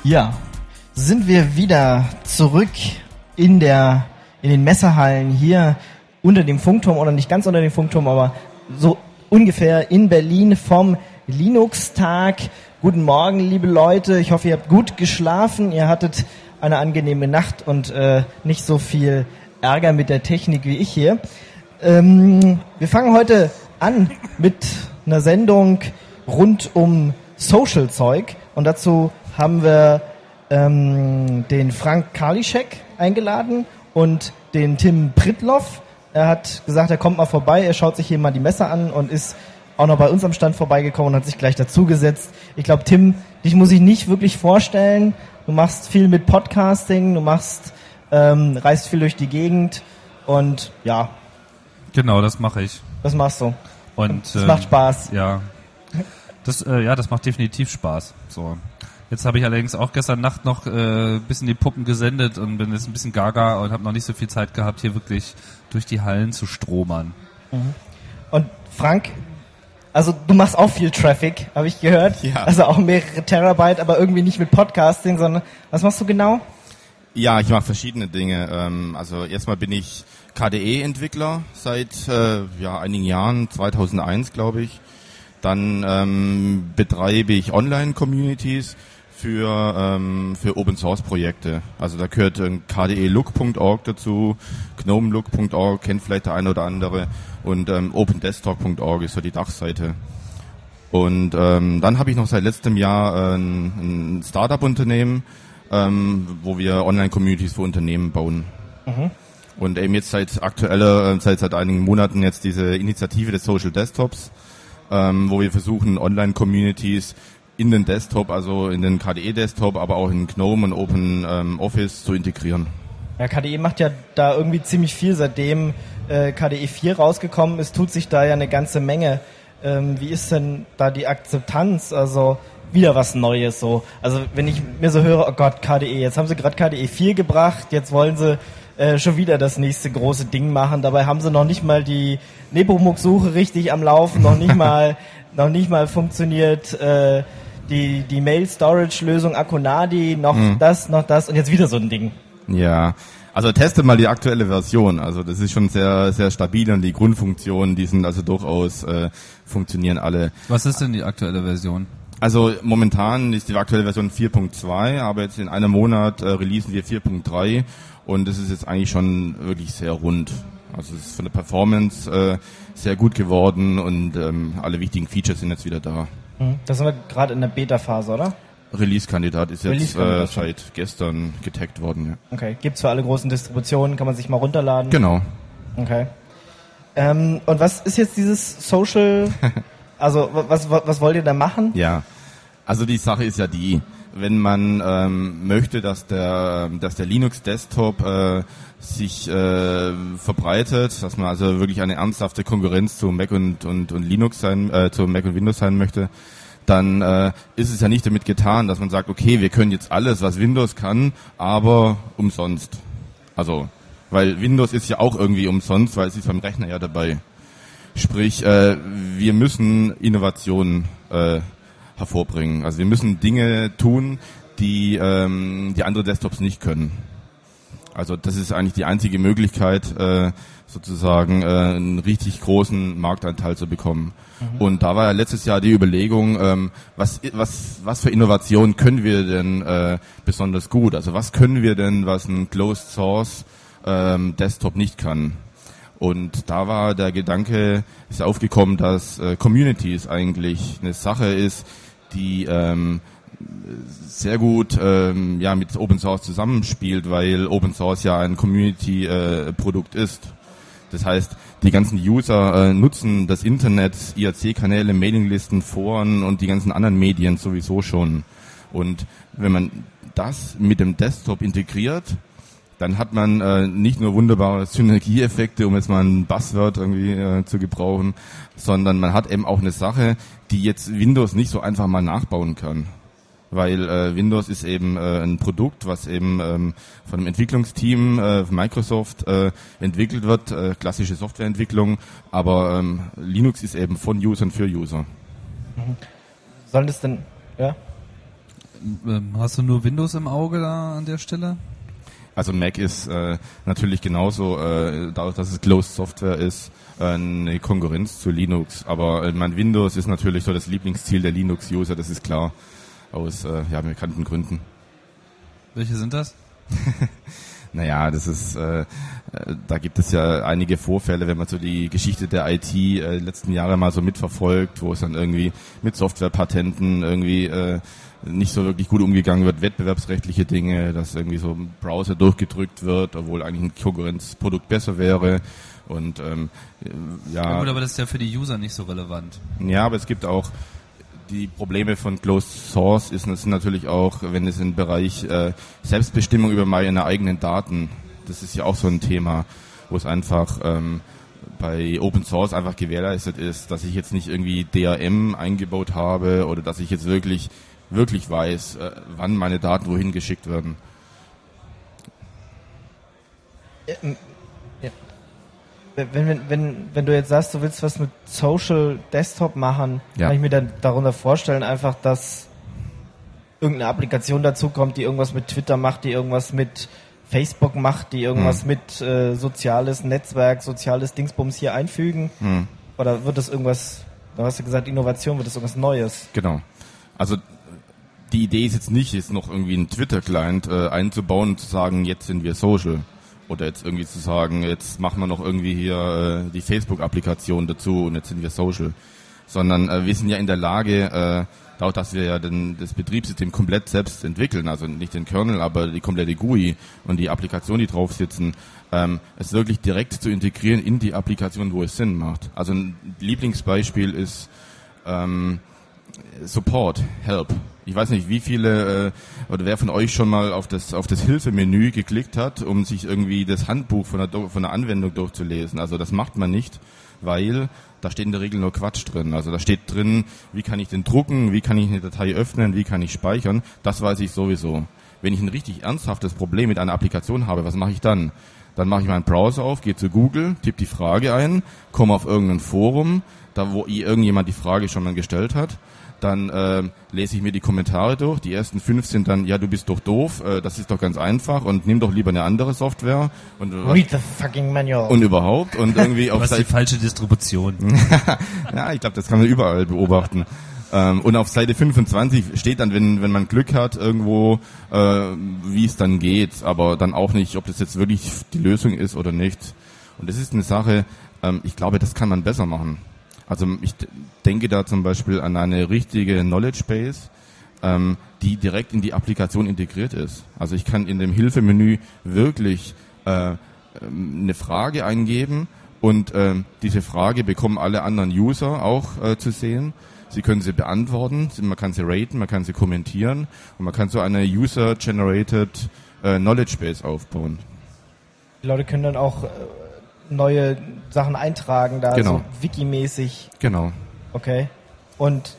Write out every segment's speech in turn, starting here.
Ja, sind wir wieder zurück in den Messehallen hier unter dem Funkturm, oder nicht ganz unter dem Funkturm, aber so ungefähr in Berlin vom Linux-Tag. Guten Morgen, liebe Leute. Ich hoffe, ihr habt gut geschlafen. Ihr hattet eine angenehme Nacht und nicht so viel Ärger mit der Technik wie ich hier. Wir fangen heute an mit einer Sendung rund um Social-Zeug. Und dazu haben wir den Frank Karliszek eingeladen und den Tim Prittloff. Er hat gesagt, er kommt mal vorbei, er schaut sich hier mal die Messe an und ist auch noch bei uns am Stand vorbeigekommen und hat sich gleich dazugesetzt. Ich glaube, Tim, dich muss ich nicht wirklich vorstellen. Du machst viel mit Podcasting, du reist viel durch die Gegend und ja. Genau, das mache ich. Das machst du. Und das macht Spaß. Ja. Das macht definitiv Spaß. So. Jetzt habe ich allerdings auch gestern Nacht noch bisschen die Puppen gesendet und bin jetzt ein bisschen gaga und habe noch nicht so viel Zeit gehabt, hier wirklich durch die Hallen zu stromern. Mhm. Und Frank, also du machst auch viel Traffic, habe ich gehört. Ja. Also auch mehrere Terabyte, aber irgendwie nicht mit Podcasting, sondern was machst du genau? Ja, ich mache verschiedene Dinge. Also erstmal bin ich KDE-Entwickler seit einigen Jahren, 2001 glaube ich. Dann betreibe ich Online-Communities für Open-Source-Projekte. Also da gehört KDE-Look.org dazu, GNOME-Look.org, kennt vielleicht der eine oder andere, und OpenDesktop.org ist so die Dachseite. Und dann habe ich noch seit letztem Jahr ein Startup-Unternehmen, wo wir Online-Communities für Unternehmen bauen. Mhm. Und eben jetzt seit einigen Monaten jetzt diese Initiative des Social Desktops, wo wir versuchen, Online-Communities in den Desktop, also in den KDE-Desktop, aber auch in GNOME und Open Office zu integrieren. Ja, KDE macht ja da irgendwie ziemlich viel, seitdem KDE 4 rausgekommen ist, tut sich da ja eine ganze Menge. Wie ist denn da die Akzeptanz? Also wieder was Neues so. Also wenn ich mir so höre, oh Gott, KDE, jetzt haben sie gerade KDE 4 gebracht, jetzt wollen sie schon wieder das nächste große Ding machen. Dabei haben sie noch nicht mal die Nepomuk-Suche richtig am Laufen, noch nicht mal funktioniert die Mail-Storage-Lösung Akonadi, noch das und jetzt wieder so ein Ding. Ja, also teste mal die aktuelle Version. Also das ist schon sehr, sehr stabil und die Grundfunktionen, die sind also durchaus, funktionieren alle. Was ist denn die aktuelle Version? Also momentan ist die aktuelle Version 4.2, aber jetzt in einem Monat releasen wir 4.3 und das ist jetzt eigentlich schon wirklich sehr rund. Also es ist von der Performance sehr gut geworden und alle wichtigen Features sind jetzt wieder da. Da sind wir gerade in der Beta-Phase, oder? Release-Kandidat ist jetzt seit gestern getaggt worden. Ja. Okay, gibt's für alle großen Distributionen, kann man sich mal runterladen? Genau. Okay. Und was ist jetzt dieses Social... Also was wollt ihr da machen? Ja, also die Sache ist ja die, wenn man möchte, dass der Linux Desktop sich verbreitet, dass man also wirklich eine ernsthafte Konkurrenz zu Mac und Linux zu Mac und Windows sein möchte, dann ist es ja nicht damit getan, dass man sagt, okay, wir können jetzt alles, was Windows kann, aber umsonst. Also, weil Windows ist ja auch irgendwie umsonst, weil es ist beim Rechner ja dabei. Sprich, wir müssen Innovationen hervorbringen. Also wir müssen Dinge tun, die andere Desktops nicht können. Also das ist eigentlich die einzige Möglichkeit, sozusagen einen richtig großen Marktanteil zu bekommen. Mhm. Und da war ja letztes Jahr die Überlegung, was für Innovationen können wir denn besonders gut? Also was können wir denn, was ein Closed Source Desktop nicht kann? Und da war der Gedanke, ist aufgekommen, dass Communities eigentlich eine Sache ist, die sehr gut mit Open Source zusammenspielt, weil Open Source ja ein Community Produkt ist. Das heißt, die ganzen User nutzen das Internet, IRC-Kanäle, Mailinglisten, Foren und die ganzen anderen Medien sowieso schon. Und wenn man das mit dem Desktop integriert, dann hat man nicht nur wunderbare Synergieeffekte, um jetzt mal ein Buzzword irgendwie zu gebrauchen, sondern man hat eben auch eine Sache, die jetzt Windows nicht so einfach mal nachbauen kann. Weil Windows ist eben ein Produkt, was eben von einem Entwicklungsteam von Microsoft entwickelt wird, klassische Softwareentwicklung, aber Linux ist eben von Usern für User. Soll das denn, ja? Hast du nur Windows im Auge da an der Stelle? Also Mac ist natürlich genauso, dadurch, dass es Closed Software ist, eine Konkurrenz zu Linux. Aber mein Windows ist natürlich so das Lieblingsziel der Linux-User, das ist klar, aus bekannten Gründen. Welche sind das? Naja, das ist, da gibt es ja einige Vorfälle, wenn man so die Geschichte der IT letzten Jahre mal so mitverfolgt, wo es dann irgendwie mit Softwarepatenten irgendwie nicht so wirklich gut umgegangen wird, wettbewerbsrechtliche Dinge, dass irgendwie so ein Browser durchgedrückt wird, obwohl eigentlich ein Konkurrenzprodukt besser wäre. Und Ja gut, aber das ist ja für die User nicht so relevant. Ja, aber es gibt auch die Probleme von Closed Source sind natürlich auch, wenn es im Bereich Selbstbestimmung über meine eigenen Daten, das ist ja auch so ein Thema, wo es einfach bei Open Source einfach gewährleistet ist, dass ich jetzt nicht irgendwie DRM eingebaut habe oder dass ich jetzt wirklich weiß, wann meine Daten wohin geschickt werden. Ja. Wenn du jetzt sagst, du willst was mit Social Desktop machen, kann ich mir dann darunter vorstellen, einfach, dass irgendeine Applikation dazu kommt, die irgendwas mit Twitter macht, die irgendwas mit Facebook macht, die irgendwas mit soziales Netzwerk, soziales Dingsbums hier einfügen? Oder wird das irgendwas, du hast ja gesagt Innovation, wird das irgendwas Neues? Genau. Also die Idee ist jetzt nicht, jetzt noch irgendwie einen Twitter-Client einzubauen und zu sagen, jetzt sind wir social. Oder jetzt irgendwie zu sagen, jetzt machen wir noch irgendwie hier die Facebook-Applikation dazu und jetzt sind wir social. Sondern wir sind ja in der Lage, dadurch, dass wir ja das Betriebssystem komplett selbst entwickeln, also nicht den Kernel, aber die komplette GUI und die Applikation, die drauf sitzen, es wirklich direkt zu integrieren in die Applikation, wo es Sinn macht. Also ein Lieblingsbeispiel ist Support, Help. Ich weiß nicht, wie viele oder wer von euch schon mal auf das Hilfemenü geklickt hat, um sich irgendwie das Handbuch von der Anwendung durchzulesen. Also das macht man nicht, weil da steht in der Regel nur Quatsch drin. Also da steht drin, wie kann ich den drucken, wie kann ich eine Datei öffnen, wie kann ich speichern. Das weiß ich sowieso. Wenn ich ein richtig ernsthaftes Problem mit einer Applikation habe, was mache ich dann? Dann mache ich meinen Browser auf, gehe zu Google, tippe die Frage ein, komme auf irgendein Forum, da wo irgendjemand die Frage schon mal gestellt hat. Dann lese ich mir die Kommentare durch. Die ersten 5 sind dann, ja, du bist doch doof, das ist doch ganz einfach und nimm doch lieber eine andere Software. Und read the fucking manual. Und überhaupt. Und irgendwie auf die falsche Distribution. Ja, ich glaube, das kann man überall beobachten. Und auf Seite 25 steht dann, wenn man Glück hat, irgendwo, wie es dann geht, aber dann auch nicht, ob das jetzt wirklich die Lösung ist oder nicht. Und das ist eine Sache, ich glaube, das kann man besser machen. Also ich denke da zum Beispiel an eine richtige Knowledge Base, die direkt in die Applikation integriert ist. Also ich kann in dem Hilfemenü wirklich eine Frage eingeben und diese Frage bekommen alle anderen User auch zu sehen. Sie können sie beantworten, man kann sie raten, man kann sie kommentieren und man kann so eine User-Generated Knowledge Base aufbauen. Die Leute können dann auch neue Sachen eintragen, da genau. So Wiki-mäßig. Genau. Okay. Und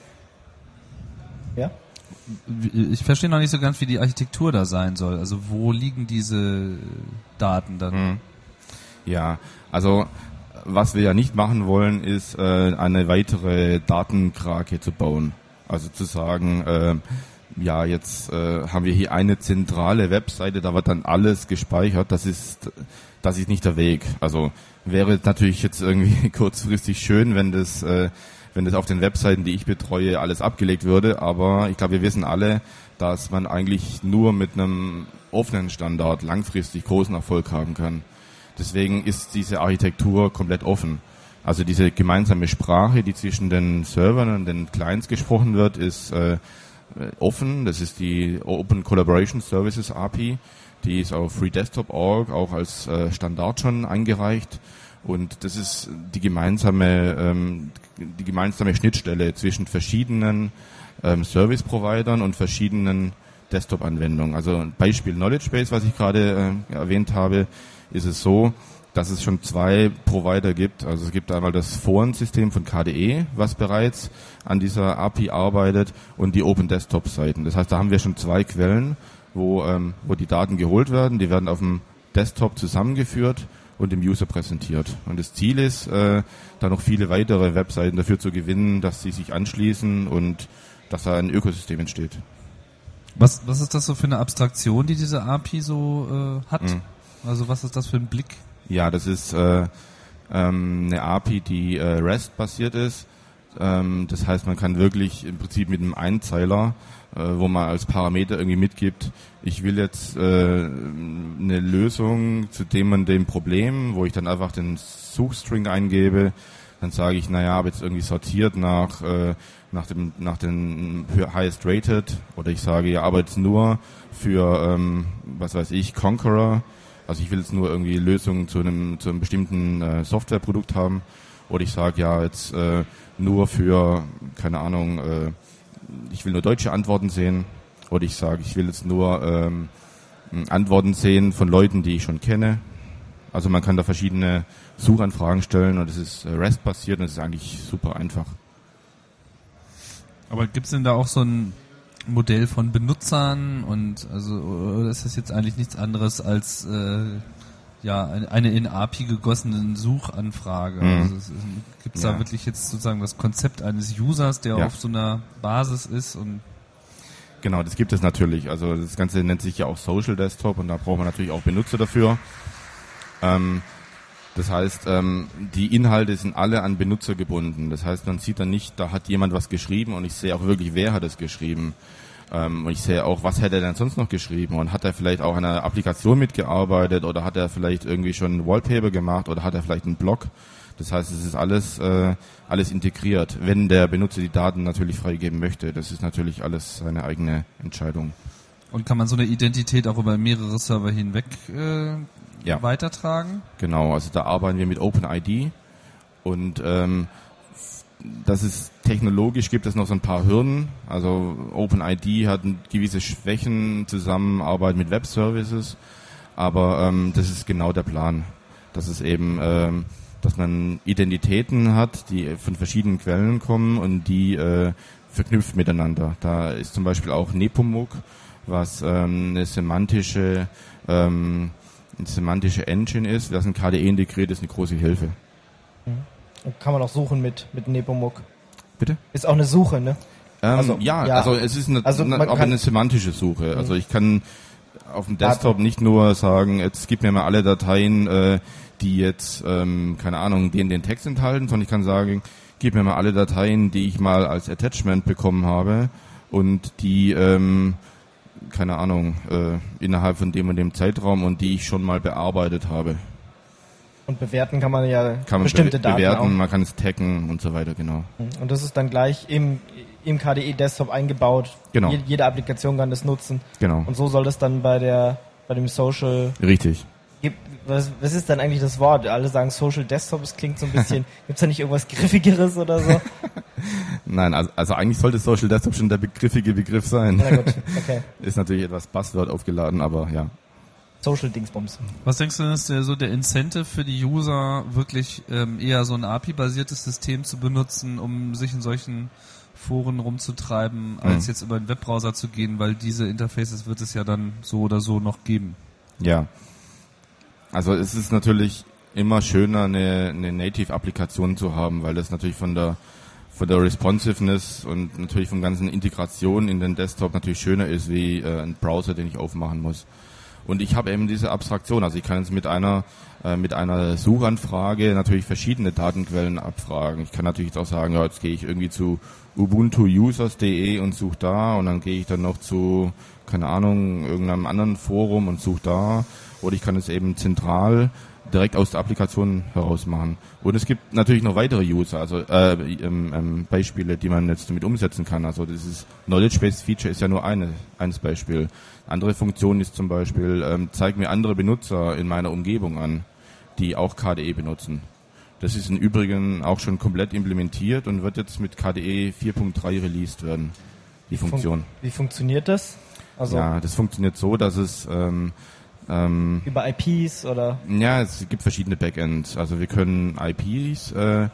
ja? Ich verstehe noch nicht so ganz, wie die Architektur da sein soll. Also wo liegen diese Daten dann? Ja, also was wir ja nicht machen wollen, ist eine weitere Datenkrake zu bauen. Also zu sagen, ja, jetzt haben wir hier eine zentrale Webseite, da wird dann alles gespeichert. Das ist nicht der Weg. Also wäre natürlich jetzt irgendwie kurzfristig schön, wenn das auf den Webseiten, die ich betreue, alles abgelegt würde. Aber ich glaube, wir wissen alle, dass man eigentlich nur mit einem offenen Standard langfristig großen Erfolg haben kann. Deswegen ist diese Architektur komplett offen. Also diese gemeinsame Sprache, die zwischen den Servern und den Clients gesprochen wird, ist offen. Das ist die Open Collaboration Services API. Die ist auf FreeDesktop.org auch als Standard schon eingereicht. Und das ist die gemeinsame Schnittstelle zwischen verschiedenen Service-Providern und verschiedenen Desktop-Anwendungen. Also ein Beispiel Knowledge Base, was ich gerade erwähnt habe, ist es so, dass es schon 2 Provider gibt. Also es gibt einmal das Forensystem von KDE, was bereits an dieser API arbeitet, und die Open Desktop Seiten. Das heißt, da haben wir schon 2 Quellen, wo die Daten geholt werden. Die werden auf dem Desktop zusammengeführt und dem User präsentiert. Und das Ziel ist, da noch viele weitere Webseiten dafür zu gewinnen, dass sie sich anschließen und dass da ein Ökosystem entsteht. Was ist das so für eine Abstraktion, die diese API so hat? Also was ist das für ein Blick? Ja, das ist eine API, die REST-basiert ist. Das heißt, man kann wirklich im Prinzip mit einem Einzeiler, wo man als Parameter irgendwie mitgibt, ich will jetzt eine Lösung zu dem und dem Problem, wo ich dann einfach den Suchstring eingebe, dann sage ich, naja, habe jetzt irgendwie sortiert nach den highest rated, oder ich sage, ja, aber jetzt nur für, was weiß ich, Conqueror, also ich will jetzt nur irgendwie Lösungen zu einem bestimmten Softwareprodukt haben, oder ich sage, ja, jetzt nur für, keine Ahnung, ich will nur deutsche Antworten sehen, oder ich sage, ich will jetzt nur Antworten sehen von Leuten, die ich schon kenne. Also man kann da verschiedene Suchanfragen stellen und es ist REST-basiert und es ist eigentlich super einfach. Aber gibt's denn da auch so ein Modell von Benutzern und also oder ist das jetzt eigentlich nichts anderes als eine in API gegossene Suchanfrage? Also gibt's da wirklich jetzt sozusagen das Konzept eines Users, der auf so einer Basis ist und genau, das gibt es natürlich. Also das Ganze nennt sich ja auch Social Desktop und da braucht man natürlich auch Benutzer dafür. Das heißt, die Inhalte sind alle an Benutzer gebunden. Das heißt, man sieht dann nicht, da hat jemand was geschrieben und ich sehe auch wirklich, wer hat es geschrieben. Und ich sehe auch, was hätte er denn sonst noch geschrieben und hat er vielleicht auch an einer Applikation mitgearbeitet oder hat er vielleicht irgendwie schon ein Wallpaper gemacht oder hat er vielleicht einen Blog. Das heißt, es ist alles integriert, wenn der Benutzer die Daten natürlich freigeben möchte. Das ist natürlich alles seine eigene Entscheidung. Und kann man so eine Identität auch über mehrere Server hinweg weitertragen? Genau, also da arbeiten wir mit OpenID und das ist technologisch, gibt es noch so ein paar Hürden. Also OpenID hat gewisse Schwächen, Zusammenarbeit mit Web-Services, aber das ist genau der Plan. Das ist eben, dass man Identitäten hat, die von verschiedenen Quellen kommen und die verknüpft miteinander. Da ist zum Beispiel auch Nepomuk, was eine semantische Engine ist, das in KDE integriert ist, eine große Hilfe. Und kann man auch suchen mit Nepomuk? Bitte? Ist auch eine Suche, ne? Also es ist eine semantische Suche. Also ich kann auf dem Desktop nicht nur sagen, jetzt gib mir mal alle Dateien, die jetzt, keine Ahnung, den Text enthalten, sondern ich kann sagen, gib mir mal alle Dateien, die ich mal als Attachment bekommen habe und die keine Ahnung, innerhalb von dem und dem Zeitraum und die ich schon mal bearbeitet habe. Und bewerten kann man ja bestimmte Daten bewerten, auch. Man kann es taggen und so weiter, genau. Und das ist dann gleich im KDE-Desktop eingebaut. Genau. Jede Applikation kann das nutzen. Genau. Und so soll das dann bei dem Social... Richtig. Was ist dann eigentlich das Wort? Alle sagen Social Desktop, es klingt so ein bisschen... Gibt's da nicht irgendwas Griffigeres oder so? Nein, also eigentlich sollte Social Desktop schon der griffige Begriff sein. Na gut, okay. Ist natürlich etwas Buzzword aufgeladen, aber ja. Social Dingsbums. Was denkst du, ist der Incentive für die User, wirklich eher so ein API-basiertes System zu benutzen, um sich in solchen Foren rumzutreiben, als jetzt über den Webbrowser zu gehen, weil diese Interfaces wird es ja dann so oder so noch geben? Ja. Also es ist natürlich immer schöner, eine Native-Applikation zu haben, weil das natürlich von der Responsiveness und natürlich von ganzen Integration in den Desktop natürlich schöner ist, wie ein Browser, den ich aufmachen muss. Und ich habe eben diese Abstraktion, also ich kann jetzt mit einer Suchanfrage natürlich verschiedene Datenquellen abfragen. Ich kann natürlich jetzt auch sagen, ja, jetzt gehe ich irgendwie zu ubuntuusers.de und suche da und dann gehe ich dann noch zu, keine Ahnung, irgendeinem anderen Forum und suche da. Oder ich kann es eben zentral direkt aus der Applikation heraus machen. Und es gibt natürlich noch weitere User, also Beispiele, die man jetzt damit umsetzen kann. Also dieses Knowledge-Based Feature ist ja nur eines Beispiel. Andere Funktion ist zum Beispiel, zeig mir andere Benutzer in meiner Umgebung an, die auch KDE benutzen. Das ist im Übrigen auch schon komplett implementiert und wird jetzt mit KDE 4.3 released werden, die Funktion. Wie funktioniert das? Also ja, das funktioniert so, dass es über IPs oder? Ja, es gibt verschiedene Backends. Also wir können IPs,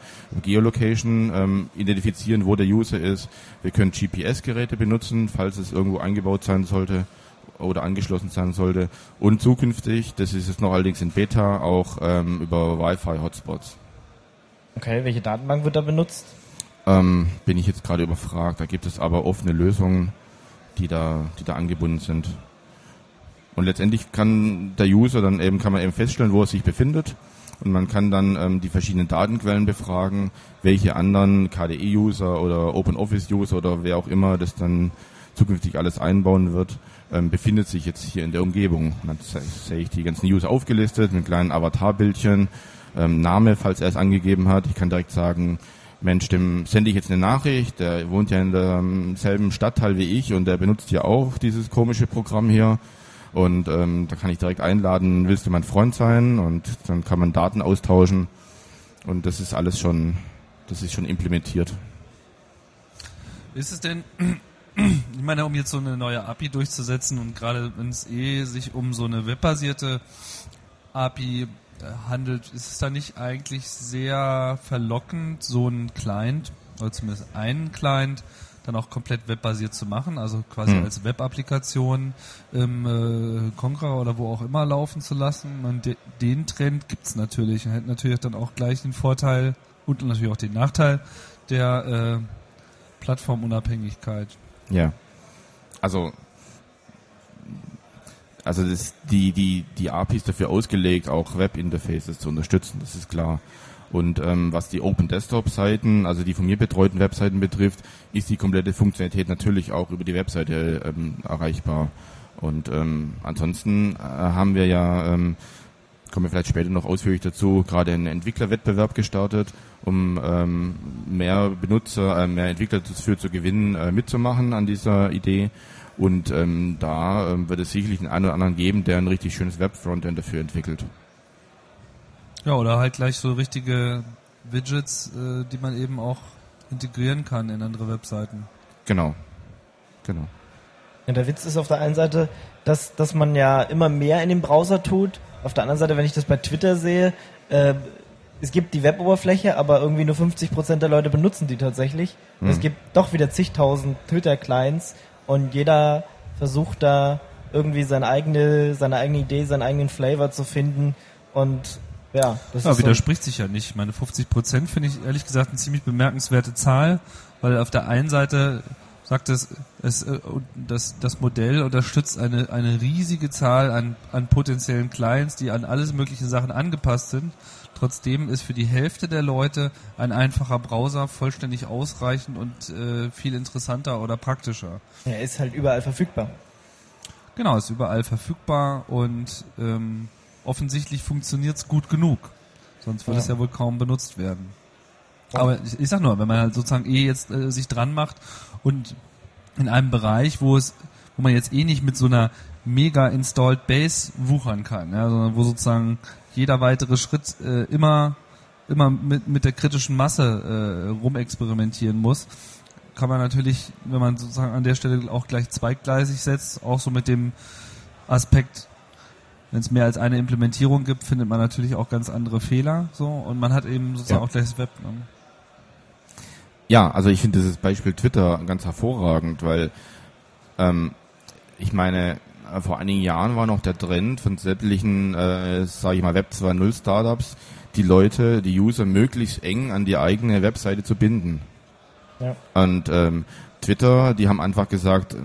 Geolocation identifizieren, wo der User ist. Wir können GPS-Geräte benutzen, falls es irgendwo eingebaut sein sollte oder angeschlossen sein sollte. Und zukünftig, das ist jetzt noch allerdings in Beta, auch über Wi-Fi-Hotspots. Okay, welche Datenbank wird da benutzt? Bin ich jetzt gerade überfragt. Da gibt es aber offene Lösungen. die da angebunden sind. Und letztendlich kann der User kann man eben feststellen, wo er sich befindet. Und man kann dann die verschiedenen Datenquellen befragen, welche anderen KDE-User oder OpenOffice-User oder wer auch immer das dann zukünftig alles einbauen wird, befindet sich jetzt hier in der Umgebung. Und dann sehe ich die ganzen User aufgelistet mit kleinen Avatarbildchen, Name, falls er es angegeben hat. Ich kann direkt sagen, Mensch, dem sende ich jetzt eine Nachricht, der wohnt ja in demselben Stadtteil wie ich und der benutzt ja auch dieses komische Programm hier. Und da kann ich direkt einladen, willst du mein Freund sein? Und dann kann man Daten austauschen. Und das ist alles schon implementiert. Ist es denn, ich meine, um jetzt so eine neue API durchzusetzen und gerade wenn es sich um so eine webbasierte API handelt, ist es da nicht eigentlich sehr verlockend, so einen Client, oder zumindest einen Client, dann auch komplett webbasiert zu machen, also quasi als Web-Applikation im Konqueror oder wo auch immer laufen zu lassen. Und den Trend gibt's natürlich. Und hat natürlich dann auch gleich den Vorteil und natürlich auch den Nachteil der Plattformunabhängigkeit. Ja, also die API ist dafür ausgelegt, auch Webinterfaces zu unterstützen, das ist klar. Und was die Open Desktop Seiten, also die von mir betreuten Webseiten betrifft, ist die komplette Funktionalität natürlich auch über die Webseite erreichbar. Und ansonsten haben wir ja, kommen wir vielleicht später noch ausführlich dazu, gerade einen Entwicklerwettbewerb gestartet, um mehr Entwickler dafür zu gewinnen, mitzumachen an dieser Idee. Und da wird es sicherlich einen oder anderen geben, der ein richtig schönes Web-Frontend dafür entwickelt. Ja, oder halt gleich so richtige Widgets, die man eben auch integrieren kann in andere Webseiten. Genau. Ja, der Witz ist auf der einen Seite, dass man ja immer mehr in dem Browser tut. Auf der anderen Seite, wenn ich das bei Twitter sehe, es gibt die Web-Oberfläche, aber irgendwie nur 50% der Leute benutzen die tatsächlich. Und es gibt doch wieder zigtausend Twitter-Clients und jeder versucht da irgendwie seine eigene Idee, seinen eigenen Flavor zu finden und ja, das ist widerspricht sich ja nicht. Ich meine, 50% finde ich ehrlich gesagt eine ziemlich bemerkenswerte Zahl, weil auf der einen Seite sagt das Modell unterstützt eine riesige Zahl an potenziellen Clients, die an alles mögliche Sachen angepasst sind. Trotzdem ist für die Hälfte der Leute ein einfacher Browser vollständig ausreichend und viel interessanter oder praktischer. Er ist halt überall verfügbar. Genau, ist überall verfügbar und offensichtlich funktioniert es gut genug. Sonst würde es ja wohl kaum benutzt werden. Ja. Aber ich sag nur, wenn man halt sozusagen jetzt sich dran macht und in einem Bereich, wo man jetzt nicht mit so einer mega installed Base wuchern kann, ja, sondern wo sozusagen jeder weitere Schritt immer mit der kritischen Masse rumexperimentieren muss, kann man natürlich, wenn man sozusagen an der Stelle auch gleich zweigleisig setzt, auch so mit dem Aspekt, wenn es mehr als eine Implementierung gibt, findet man natürlich auch ganz andere Fehler, so, und man hat eben sozusagen auch gleich das Web. Ne? Ja, also ich finde dieses Beispiel Twitter ganz hervorragend, weil ich meine, vor einigen Jahren war noch der Trend von sämtlichen, sage ich mal, Web 2.0 Startups, die User möglichst eng an die eigene Webseite zu binden. Ja. Und Twitter, die haben einfach gesagt,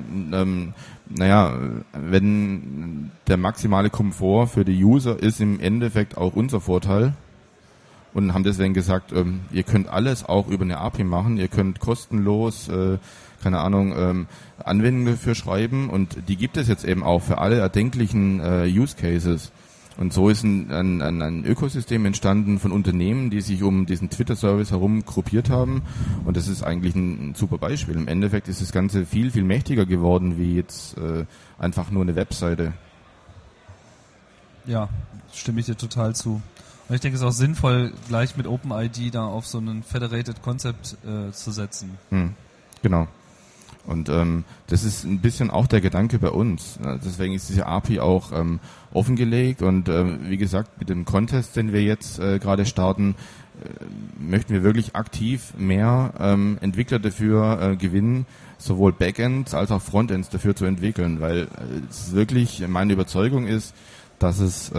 wenn der maximale Komfort für die User ist im Endeffekt auch unser Vorteil, und haben deswegen gesagt, ihr könnt alles auch über eine API machen, ihr könnt kostenlos, Anwendungen dafür schreiben, und die gibt es jetzt eben auch für alle erdenklichen Use Cases. Und so ist ein Ökosystem entstanden von Unternehmen, die sich um diesen Twitter-Service herum gruppiert haben. Und das ist eigentlich ein super Beispiel. Im Endeffekt ist das Ganze viel, viel mächtiger geworden, wie jetzt einfach nur eine Webseite. Ja, stimme ich dir total zu. Und ich denke, es ist auch sinnvoll, gleich mit OpenID da auf so einen Federated Concept zu setzen. Genau. Und das ist ein bisschen auch der Gedanke bei uns. Deswegen ist diese API auch offengelegt, und wie gesagt, mit dem Contest, den wir jetzt gerade starten, möchten wir wirklich aktiv mehr Entwickler dafür gewinnen, sowohl Backends als auch Frontends dafür zu entwickeln, weil es wirklich meine Überzeugung ist, dass es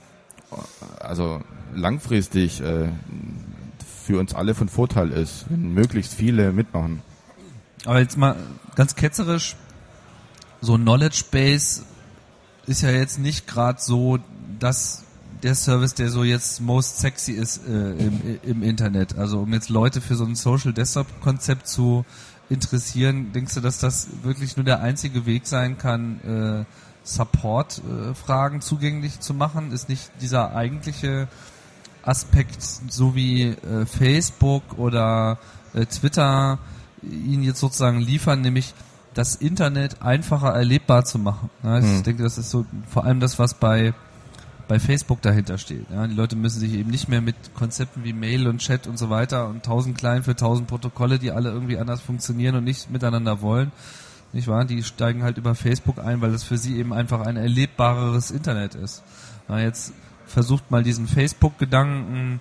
langfristig für uns alle von Vorteil ist, wenn möglichst viele mitmachen. Aber jetzt mal ganz ketzerisch, so Knowledge Base ist ja jetzt nicht gerade so, dass der Service, der so jetzt most sexy ist im Internet. Also um jetzt Leute für so ein Social Desktop Konzept zu interessieren, denkst du, dass das wirklich nur der einzige Weg sein kann, Support-Fragen zugänglich zu machen? Ist nicht dieser eigentliche Aspekt, so wie Facebook oder Twitter ihnen jetzt sozusagen liefern, nämlich das Internet einfacher erlebbar zu machen? Ja, ich denke, das ist so vor allem das, was bei Facebook dahinter steht. Ja, die Leute müssen sich eben nicht mehr mit Konzepten wie Mail und Chat und so weiter und 1000 Client für 1000 Protokolle, die alle irgendwie anders funktionieren und nicht miteinander wollen, nicht wahr? Die steigen halt über Facebook ein, weil das für sie eben einfach ein erlebbareres Internet ist. Ja, jetzt versucht mal diesen Facebook-Gedanken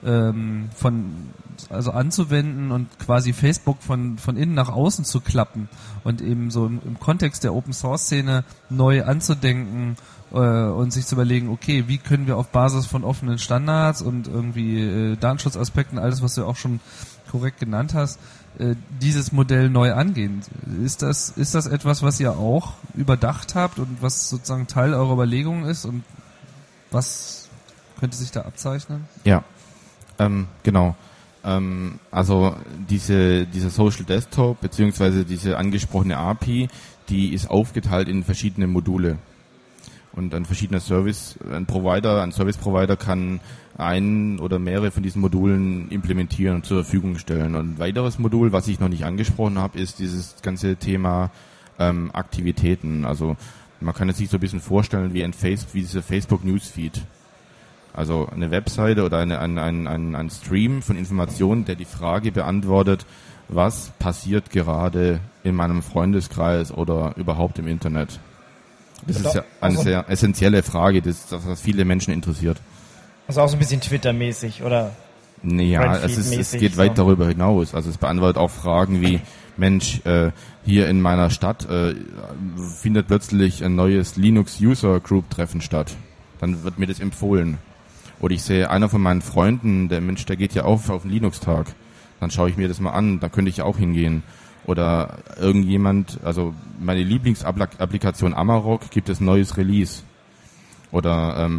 anzuwenden und quasi Facebook von innen nach außen zu klappen und eben so im Kontext der Open-Source-Szene neu anzudenken und sich zu überlegen, okay, wie können wir auf Basis von offenen Standards und irgendwie Datenschutzaspekten, alles, was du auch schon korrekt genannt hast, dieses Modell neu angehen. Ist das etwas, was ihr auch überdacht habt und was sozusagen Teil eurer Überlegungen ist und was könnte sich da abzeichnen? Ja, genau. Also dieser Social Desktop beziehungsweise diese angesprochene API, die ist aufgeteilt in verschiedene Module. Und ein verschiedener Service Provider kann ein oder mehrere von diesen Modulen implementieren und zur Verfügung stellen. Und ein weiteres Modul, was ich noch nicht angesprochen habe, ist dieses ganze Thema Aktivitäten. Also man kann es sich so ein bisschen vorstellen wie dieser Facebook Newsfeed. Also eine Webseite oder ein Stream von Informationen, der die Frage beantwortet, was passiert gerade in meinem Freundeskreis oder überhaupt im Internet. Das ist ja eine sehr essentielle Frage, das viele Menschen interessiert. Also auch so ein bisschen Twitter-mäßig, oder? Ja, es geht weit darüber hinaus. Also es beantwortet auch Fragen wie, Mensch, hier in meiner Stadt findet plötzlich ein neues Linux-User-Group-Treffen statt. Dann wird mir das empfohlen. Oder ich sehe, einer von meinen Freunden, der geht ja auch auf den Linux-Tag. Dann schaue ich mir das mal an, da könnte ich auch hingehen. Oder irgendjemand, also meine Lieblingsapplikation Amarok gibt es ein neues Release. Oder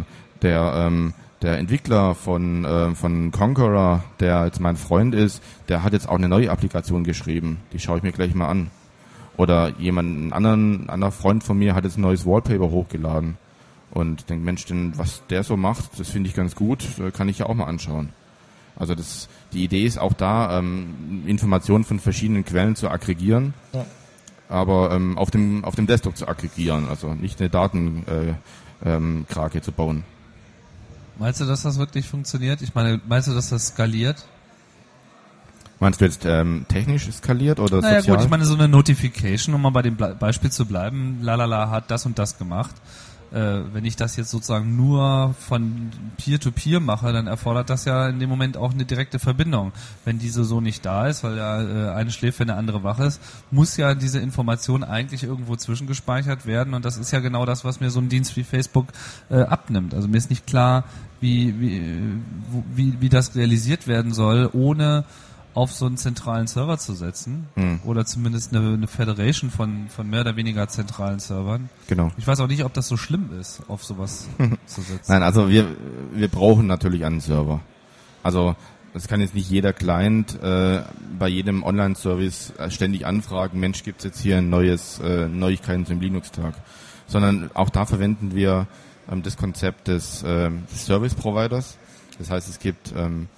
der Entwickler von Conqueror, der jetzt mein Freund ist, der hat jetzt auch eine neue Applikation geschrieben. Die schaue ich mir gleich mal an. Oder ein anderer Freund von mir hat jetzt ein neues Wallpaper hochgeladen. Und denkt, Mensch, was der so macht, das finde ich ganz gut, kann ich ja auch mal anschauen. Also die Idee ist auch da, Informationen von verschiedenen Quellen zu aggregieren, ja. Aber auf dem Desktop zu aggregieren, also nicht eine Datenkrake zu bauen. Meinst du, dass das wirklich funktioniert? Ich meine, meinst du, dass das skaliert? Meinst du jetzt technisch skaliert oder sozial? Gut, ich meine so eine Notification, um mal bei dem Beispiel zu bleiben, lalala hat das und das gemacht. Wenn ich das jetzt sozusagen nur von Peer-to-Peer mache, dann erfordert das ja in dem Moment auch eine direkte Verbindung. Wenn diese so nicht da ist, weil ja eine schläft, wenn der andere wach ist, muss ja diese Information eigentlich irgendwo zwischengespeichert werden und das ist ja genau das, was mir so ein Dienst wie Facebook abnimmt. Also mir ist nicht klar, wie das realisiert werden soll, ohne auf so einen zentralen Server zu setzen oder zumindest eine Federation von mehr oder weniger zentralen Servern. Genau. Ich weiß auch nicht, ob das so schlimm ist, auf sowas zu setzen. Nein, also wir brauchen natürlich einen Server. Also das kann jetzt nicht jeder Client bei jedem Online-Service ständig anfragen, Mensch, gibt's jetzt hier ein Neuigkeiten zum Linux-Tag. Sondern auch da verwenden wir das Konzept des Service-Providers. Das heißt, es gibt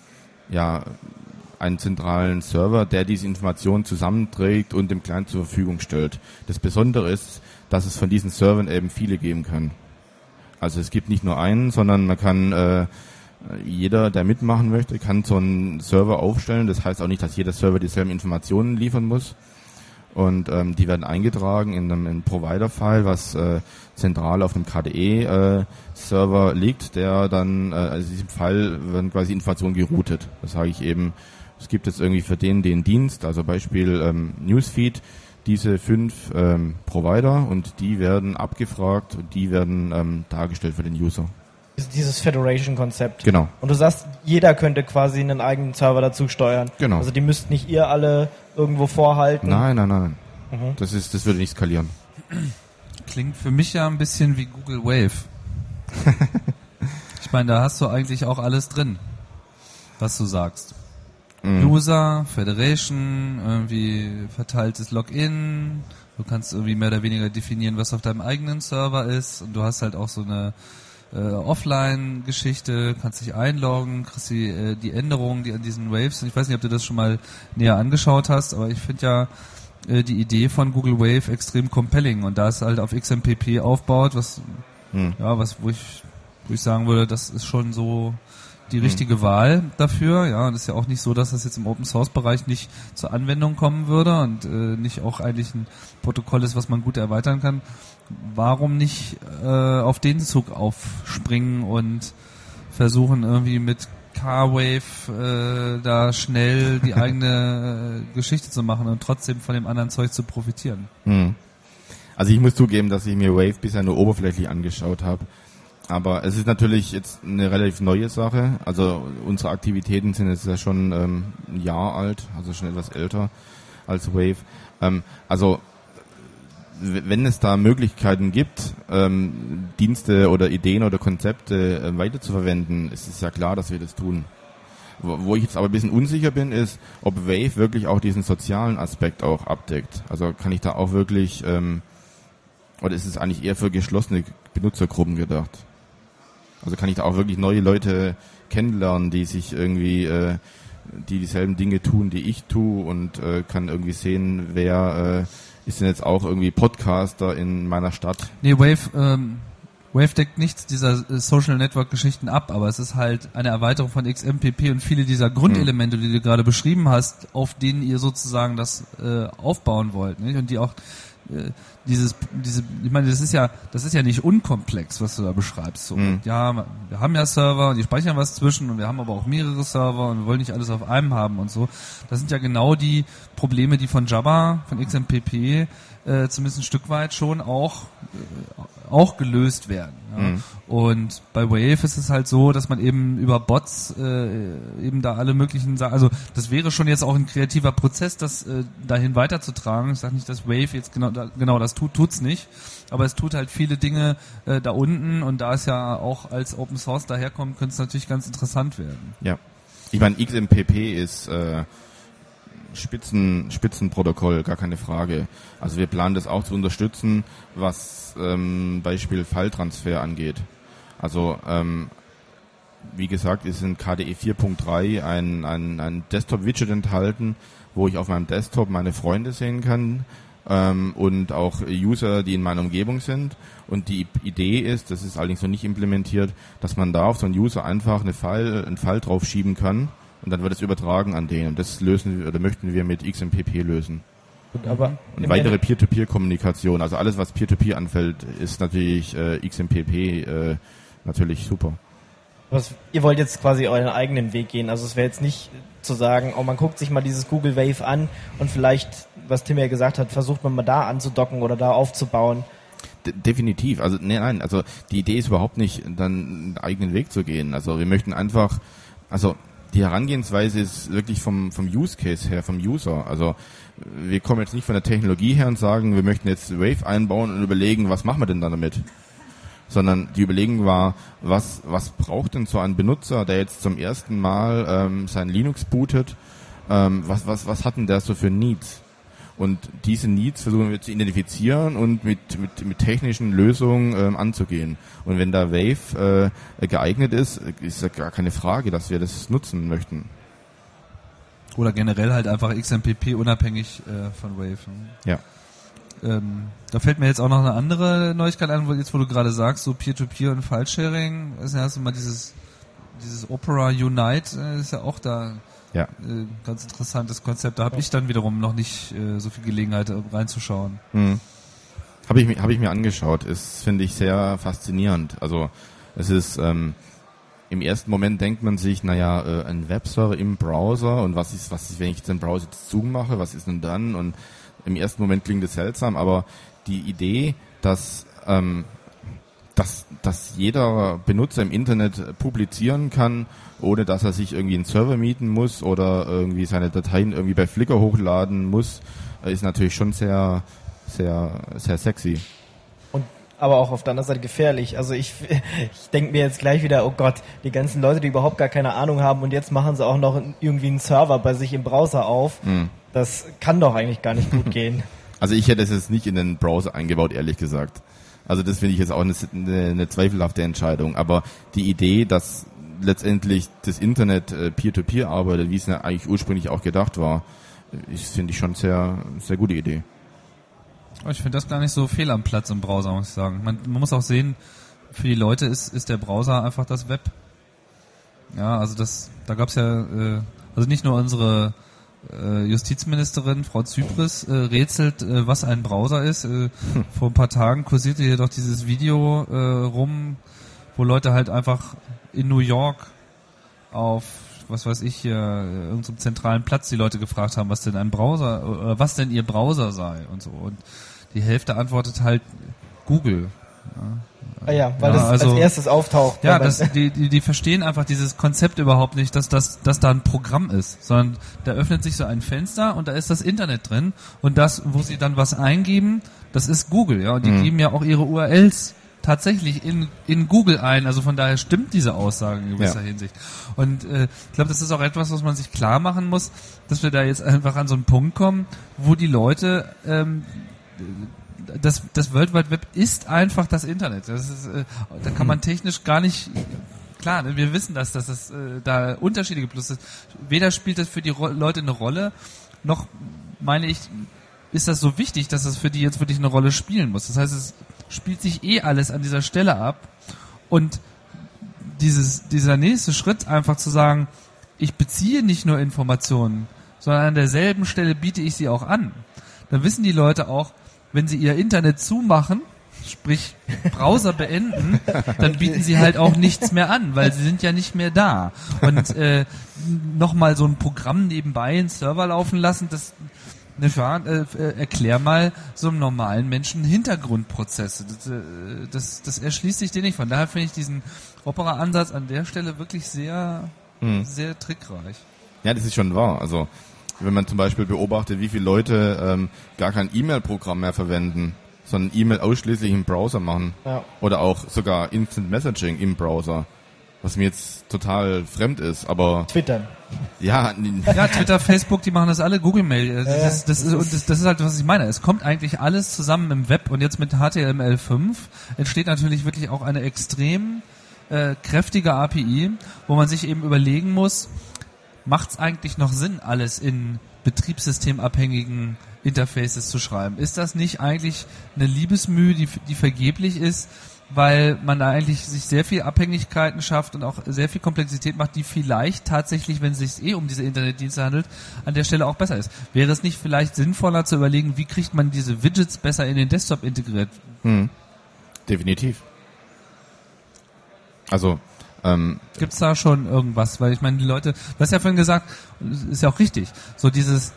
einen zentralen Server, der diese Informationen zusammenträgt und dem Client zur Verfügung stellt. Das Besondere ist, dass es von diesen Servern eben viele geben kann. Also es gibt nicht nur einen, sondern man kann jeder, der mitmachen möchte, kann so einen Server aufstellen. Das heißt auch nicht, dass jeder Server dieselben Informationen liefern muss. Und die werden eingetragen in einem Provider-File, was zentral auf einem KDE-Server liegt, der dann, also in diesem Fall werden quasi Informationen geroutet. Das sage ich eben, es gibt jetzt irgendwie für den Dienst, also Beispiel Newsfeed, diese 5 Provider und die werden abgefragt und die werden dargestellt für den User. Dieses Federation-Konzept. Genau. Und du sagst, jeder könnte quasi einen eigenen Server dazu steuern. Genau. Also die müsst nicht ihr alle irgendwo vorhalten. Nein. Mhm. Das würde nicht skalieren. klingt für mich ja ein bisschen wie Google Wave. Ich meine, da hast du eigentlich auch alles drin, was du sagst. User, Federation, irgendwie verteiltes Login, du kannst irgendwie mehr oder weniger definieren, was auf deinem eigenen Server ist, und du hast halt auch so eine Offline-Geschichte, kannst dich einloggen, kriegst die Änderungen, die an diesen Waves sind. Ich weiß nicht, ob du das schon mal näher angeschaut hast, aber ich finde ja die Idee von Google Wave extrem compelling, und da es halt auf XMPP aufbaut, wo ich sagen würde, das ist schon so die richtige Wahl dafür, ja, und es ist ja auch nicht so, dass das jetzt im Open-Source-Bereich nicht zur Anwendung kommen würde und nicht auch eigentlich ein Protokoll ist, was man gut erweitern kann. Warum nicht auf den Zug aufspringen und versuchen irgendwie mit Carwave da schnell die eigene Geschichte zu machen und trotzdem von dem anderen Zeug zu profitieren? Also ich muss zugeben, dass ich mir Wave bisher nur oberflächlich angeschaut habe. Aber es ist natürlich jetzt eine relativ neue Sache. Also unsere Aktivitäten sind jetzt ja schon ein Jahr alt, also schon etwas älter als Wave. Also wenn es da Möglichkeiten gibt, Dienste oder Ideen oder Konzepte weiterzuverwenden, ist es ja klar, dass wir das tun. Wo ich jetzt aber ein bisschen unsicher bin, ist, ob Wave wirklich auch diesen sozialen Aspekt auch abdeckt. Also kann ich da auch wirklich, oder ist es eigentlich eher für geschlossene Benutzergruppen gedacht? Also kann ich da auch wirklich neue Leute kennenlernen, die sich irgendwie, die dieselben Dinge tun, die ich tue, und kann irgendwie sehen, wer ist denn jetzt auch irgendwie Podcaster in meiner Stadt? Nee, Wave deckt nichts dieser Social Network Geschichten ab, aber es ist halt eine Erweiterung von XMPP, und viele dieser Grundelemente, die du gerade beschrieben hast, auf denen ihr sozusagen das aufbauen wollt, nicht? Und die auch ich meine, das ist ja nicht unkomplex, was du da beschreibst. So. Ja, wir haben ja Server und die speichern was zwischen, und wir haben aber auch mehrere Server und wir wollen nicht alles auf einem haben und so. Das sind ja genau die Probleme, die von Jabber, von XMPP zumindest ein Stück weit schon auch gelöst werden. Ja. Und bei Wave ist es halt so, dass man eben über Bots eben da alle möglichen Sachen, also das wäre schon jetzt auch ein kreativer Prozess, das dahin weiterzutragen. Ich sage nicht, dass Wave jetzt genau das tut's nicht, aber es tut halt viele Dinge da unten, und da es ja auch als Open Source daherkommt, könnte es natürlich ganz interessant werden. Ja, ich meine, XMPP ist Spitzenprotokoll, gar keine Frage. Also wir planen das auch zu unterstützen, was Beispiel Falltransfer angeht. Also wie gesagt, ist in KDE 4.3 ein Desktop-Widget enthalten, wo ich auf meinem Desktop meine Freunde sehen kann und auch User, die in meiner Umgebung sind. Und die Idee ist, das ist allerdings noch nicht implementiert, dass man da auf so einen User einfach einen Fall drauf schieben kann, und dann wird es übertragen an den. Und das möchten wir mit XMPP lösen. Und weitere Peer-to-Peer-Kommunikation, also alles, was Peer-to-Peer anfällt, ist natürlich XMPP natürlich super. Ihr wollt jetzt quasi euren eigenen Weg gehen. Also es wäre jetzt nicht zu sagen, man guckt sich mal dieses Google Wave an und vielleicht, was Tim ja gesagt hat, versucht man mal da anzudocken oder da aufzubauen. Definitiv. Also nein, also die Idee ist überhaupt nicht, dann einen eigenen Weg zu gehen. Also wir möchten einfach, die Herangehensweise ist wirklich vom Use Case her, vom User. Also wir kommen jetzt nicht von der Technologie her und sagen, wir möchten jetzt Wave einbauen und überlegen, was machen wir denn dann damit? Sondern die Überlegung war, was braucht denn so ein Benutzer, der jetzt zum ersten Mal sein Linux bootet? Was hat denn der so für Needs? Und diese Needs versuchen wir zu identifizieren und mit technischen Lösungen anzugehen. Und wenn da Wave geeignet ist ja gar keine Frage, dass wir das nutzen möchten. Oder generell halt einfach XMPP unabhängig von Wave. Ja. Da fällt mir jetzt auch noch eine andere Neuigkeit an, wo du gerade sagst, so Peer-to-Peer und File-Sharing. Also hast du mal dieses Opera Unite, ist ja auch da. Ja. Ganz interessantes Konzept. Da habe ich dann wiederum noch nicht so viel Gelegenheit reinzuschauen. Habe ich mir angeschaut. Ist, finde ich, sehr faszinierend. Also es ist im ersten Moment denkt man sich, ein Webserver im Browser, und was ist, wenn ich den Browser jetzt zumache, was ist denn dann? Und im ersten Moment klingt es seltsam, aber die Idee, dass jeder Benutzer im Internet publizieren kann, ohne dass er sich irgendwie einen Server mieten muss oder irgendwie seine Dateien irgendwie bei Flickr hochladen muss, ist natürlich schon sehr, sehr, sehr sexy. Und aber auch auf der anderen Seite gefährlich. Also ich denke mir jetzt gleich wieder, oh Gott, die ganzen Leute, die überhaupt gar keine Ahnung haben und jetzt machen sie auch noch irgendwie einen Server bei sich im Browser auf. Das kann doch eigentlich gar nicht gut gehen. Also ich hätte es jetzt nicht in den Browser eingebaut, ehrlich gesagt. Also das finde ich jetzt auch eine zweifelhafte Entscheidung. Aber die Idee, dass letztendlich das Internet peer-to-peer arbeitet, wie es ja eigentlich ursprünglich auch gedacht war, finde ich schon sehr, sehr gute Idee. Ich finde das gar nicht so fehl am Platz im Browser, muss ich sagen. Man muss auch sehen, für die Leute ist der Browser einfach das Web. Ja, also da gab's ja, also nicht nur unsere Justizministerin, Frau Zypris, rätselt, was ein Browser ist. Vor ein paar Tagen kursierte hier doch dieses Video rum, wo Leute halt einfach in New York auf, was weiß ich, hier irgendeinem zentralen Platz die Leute gefragt haben, was denn ein Browser, oder was denn ihr Browser sei und so. Und die Hälfte antwortet halt Google. Ja, weil das als erstes auftaucht. Ja, die verstehen einfach dieses Konzept überhaupt nicht, dass da ein Programm ist, sondern da öffnet sich so ein Fenster und da ist das Internet drin und das, wo sie dann was eingeben, das ist Google, ja, und die geben ja auch ihre URLs tatsächlich in Google ein, also von daher stimmt diese Aussage in gewisser Hinsicht. Und ich glaube, das ist auch etwas, was man sich klar machen muss, dass wir da jetzt einfach an so einen Punkt kommen, wo die Leute das World Wide Web ist einfach das Internet. Das ist, da kann man technisch gar nicht, klar, wir wissen dass es da Unterschiede gibt. Weder spielt das für die Leute eine Rolle, noch meine ich, ist das so wichtig, dass das für die jetzt wirklich eine Rolle spielen muss. Das heißt, es spielt sich alles an dieser Stelle ab und dieser nächste Schritt einfach zu sagen, ich beziehe nicht nur Informationen, sondern an derselben Stelle biete ich sie auch an. Dann wissen die Leute auch, wenn sie ihr Internet zumachen, sprich Browser beenden, dann bieten sie halt auch nichts mehr an, weil sie sind ja nicht mehr da. Und nochmal so ein Programm nebenbei, einen Server laufen lassen, erklär mal so einem normalen Menschen Hintergrundprozesse. Das erschließt sich dir nicht. Von daher finde ich diesen Opera-Ansatz an der Stelle wirklich sehr, sehr trickreich. Ja, das ist schon wahr. Also wenn man zum Beispiel beobachtet, wie viele Leute gar kein E-Mail-Programm mehr verwenden, sondern E-Mail ausschließlich im Browser machen. Ja. Oder auch sogar Instant Messaging im Browser. Was mir jetzt total fremd ist, aber... Twitter. Ja, Twitter, Facebook, die machen das alle, Google Mail. Das ist halt, was ich meine. Es kommt eigentlich alles zusammen im Web und jetzt mit HTML5 entsteht natürlich wirklich auch eine extrem kräftige API, wo man sich eben überlegen muss, macht es eigentlich noch Sinn, alles in betriebssystemabhängigen Interfaces zu schreiben? Ist das nicht eigentlich eine Liebesmühe, die vergeblich ist, weil man da eigentlich sich sehr viel Abhängigkeiten schafft und auch sehr viel Komplexität macht, die vielleicht tatsächlich, wenn es sich um diese Internetdienste handelt, an der Stelle auch besser ist. Wäre es nicht vielleicht sinnvoller zu überlegen, wie kriegt man diese Widgets besser in den Desktop integriert? Definitiv. Also gibt's da schon irgendwas? Weil ich meine, die Leute, du hast ja vorhin gesagt, ist ja auch richtig, so dieses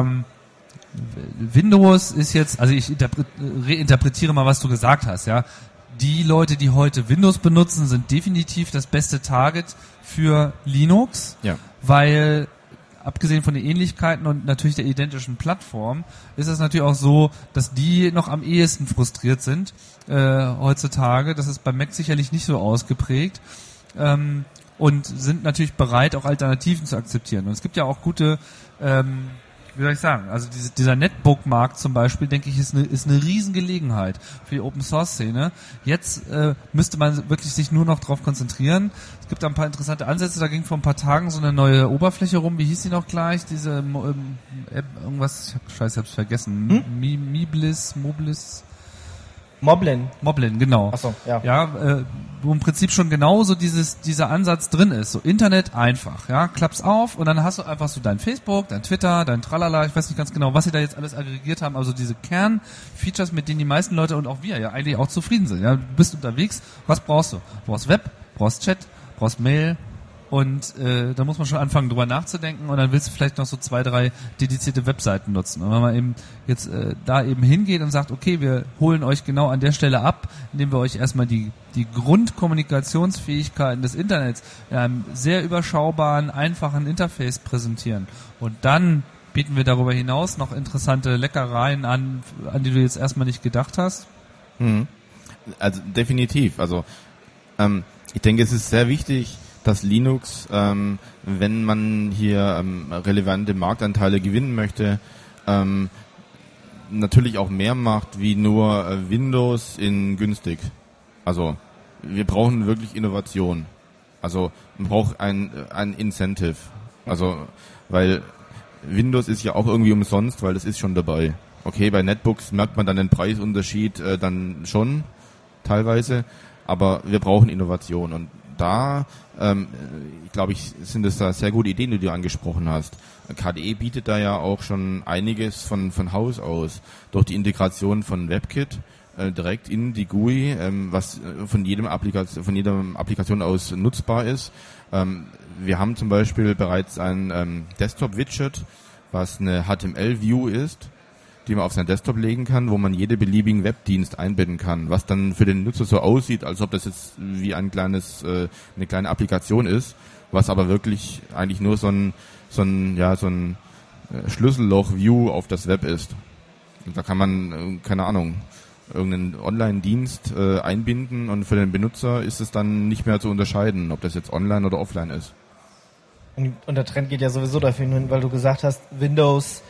Windows ist jetzt, also ich reinterpretiere mal, was du gesagt hast, ja. Die Leute, die heute Windows benutzen, sind definitiv das beste Target für Linux, weil abgesehen von den Ähnlichkeiten und natürlich der identischen Plattform, ist es natürlich auch so, dass die noch am ehesten frustriert sind heutzutage. Das ist bei Mac sicherlich nicht so ausgeprägt. Und sind natürlich bereit, auch Alternativen zu akzeptieren. Und es gibt ja auch gute, wie soll ich sagen, also dieser Netbook-Markt zum Beispiel, denke ich, ist eine Riesengelegenheit für die Open-Source-Szene. Jetzt müsste man wirklich sich nur noch drauf konzentrieren. Es gibt da ein paar interessante Ansätze, da ging vor ein paar Tagen so eine neue Oberfläche rum, wie hieß die noch gleich? Diese App, irgendwas, ich hab's vergessen. Moblin, genau. Ach so, ja. Ja, wo im Prinzip schon genauso dieser Ansatz drin ist. So Internet einfach, ja, klapp's auf und dann hast du einfach so dein Facebook, dein Twitter, dein Tralala, ich weiß nicht ganz genau, was sie da jetzt alles aggregiert haben, also diese Kernfeatures, mit denen die meisten Leute und auch wir ja eigentlich auch zufrieden sind. Ja, du bist unterwegs, was brauchst du? Du brauchst Web, brauchst Chat, brauchst Mail, und da muss man schon anfangen, drüber nachzudenken und dann willst du vielleicht noch so 2, 3 dedizierte Webseiten nutzen. Und wenn man eben jetzt da eben hingeht und sagt, okay, wir holen euch genau an der Stelle ab, indem wir euch erstmal die Grundkommunikationsfähigkeiten des Internets in einem sehr überschaubaren, einfachen Interface präsentieren. Und dann bieten wir darüber hinaus noch interessante Leckereien an die du jetzt erstmal nicht gedacht hast. Also definitiv. Also ich denke, es ist sehr wichtig, dass Linux, wenn man hier relevante Marktanteile gewinnen möchte, natürlich auch mehr macht wie nur Windows in günstig. Also wir brauchen wirklich Innovation. Also man braucht ein Incentive. Also weil Windows ist ja auch irgendwie umsonst, weil das ist schon dabei. Okay, bei Netbooks merkt man dann den Preisunterschied dann schon teilweise, aber wir brauchen Innovation und da, glaube ich, sind es da sehr gute Ideen, die du angesprochen hast. KDE bietet da ja auch schon einiges von Haus aus durch die Integration von WebKit direkt in die GUI, was von jeder Applikation aus nutzbar ist. Wir haben zum Beispiel bereits ein Desktop-Widget, was eine HTML-View ist, die man auf seinen Desktop legen kann, wo man jede beliebigen Webdienst einbinden kann, was dann für den Nutzer so aussieht, als ob das jetzt wie eine kleine Applikation ist, was aber wirklich eigentlich nur so ein Schlüsselloch-View auf das Web ist. Und da kann man, keine Ahnung, irgendeinen Online-Dienst einbinden und für den Benutzer ist es dann nicht mehr zu unterscheiden, ob das jetzt online oder offline ist. Und der Trend geht ja sowieso dafür hin, weil du gesagt hast, Windows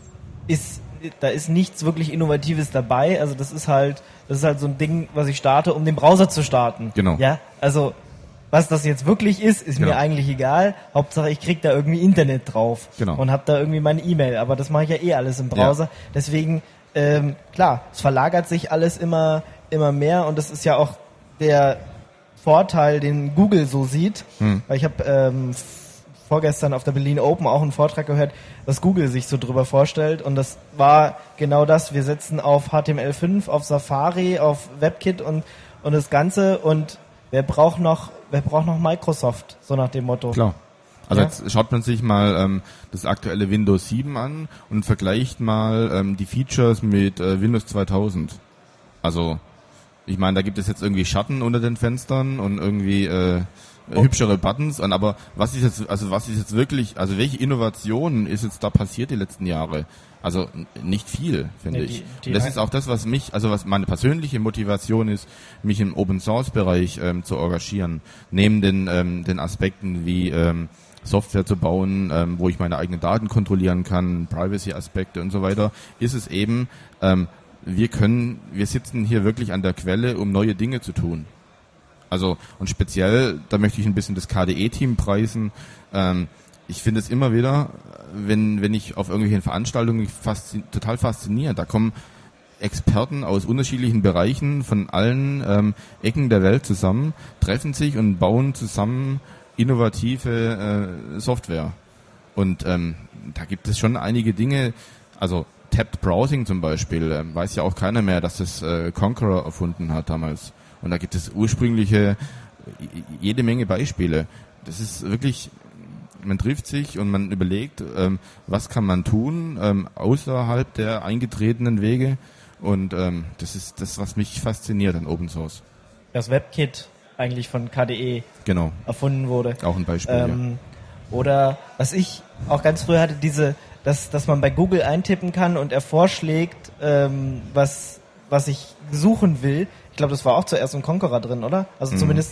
da ist nichts wirklich Innovatives dabei. Also das ist halt so ein Ding, was ich starte, um den Browser zu starten. Genau. Ja, also was das jetzt wirklich ist mir eigentlich egal. Hauptsache ich krieg da irgendwie Internet drauf. Genau. Und hab da irgendwie meine E-Mail. Aber das mache ich ja alles im Browser. Ja. Deswegen, klar, es verlagert sich alles immer mehr und das ist ja auch der Vorteil, den Google so sieht. Weil ich habe vorgestern auf der Berlin Open auch einen Vortrag gehört, was Google sich so drüber vorstellt und das war genau das. Wir setzen auf HTML5, auf Safari, auf WebKit und das Ganze und wer braucht noch Microsoft, so nach dem Motto. Klar. Also jetzt schaut man sich mal das aktuelle Windows 7 an und vergleicht mal die Features mit Windows 2000. Also ich meine, da gibt es jetzt irgendwie Schatten unter den Fenstern und irgendwie hübschere Buttons an, aber was ist jetzt wirklich, also welche Innovation ist jetzt da passiert die letzten Jahre? Also nicht viel, finde ich. Und das ist auch das, was meine persönliche Motivation ist, mich im Open Source Bereich zu engagieren. Neben den Aspekten wie Software zu bauen, wo ich meine eigenen Daten kontrollieren kann, Privacy-Aspekte und so weiter, ist es eben, wir sitzen hier wirklich an der Quelle, um neue Dinge zu tun. Also, und speziell, da möchte ich ein bisschen das KDE-Team preisen. Ich finde es immer wieder, wenn ich auf irgendwelchen Veranstaltungen total fasziniert. Da kommen Experten aus unterschiedlichen Bereichen von allen Ecken der Welt zusammen, treffen sich und bauen zusammen innovative Software. Und da gibt es schon einige Dinge, also Tabbed Browsing zum Beispiel, weiß ja auch keiner mehr, dass das Conqueror erfunden hat damals. Und da gibt es ursprüngliche, jede Menge Beispiele. Das ist wirklich, man trifft sich und man überlegt, was kann man tun außerhalb der eingetretenen Wege. Und das ist das, was mich fasziniert an Open Source. Das WebKit eigentlich von KDE erfunden wurde. Auch ein Beispiel, ja. Oder was ich auch ganz früher hatte, dass man bei Google eintippen kann und er vorschlägt, was ich suchen will. Ich glaube, das war auch zuerst im Conqueror drin, oder? Also zumindest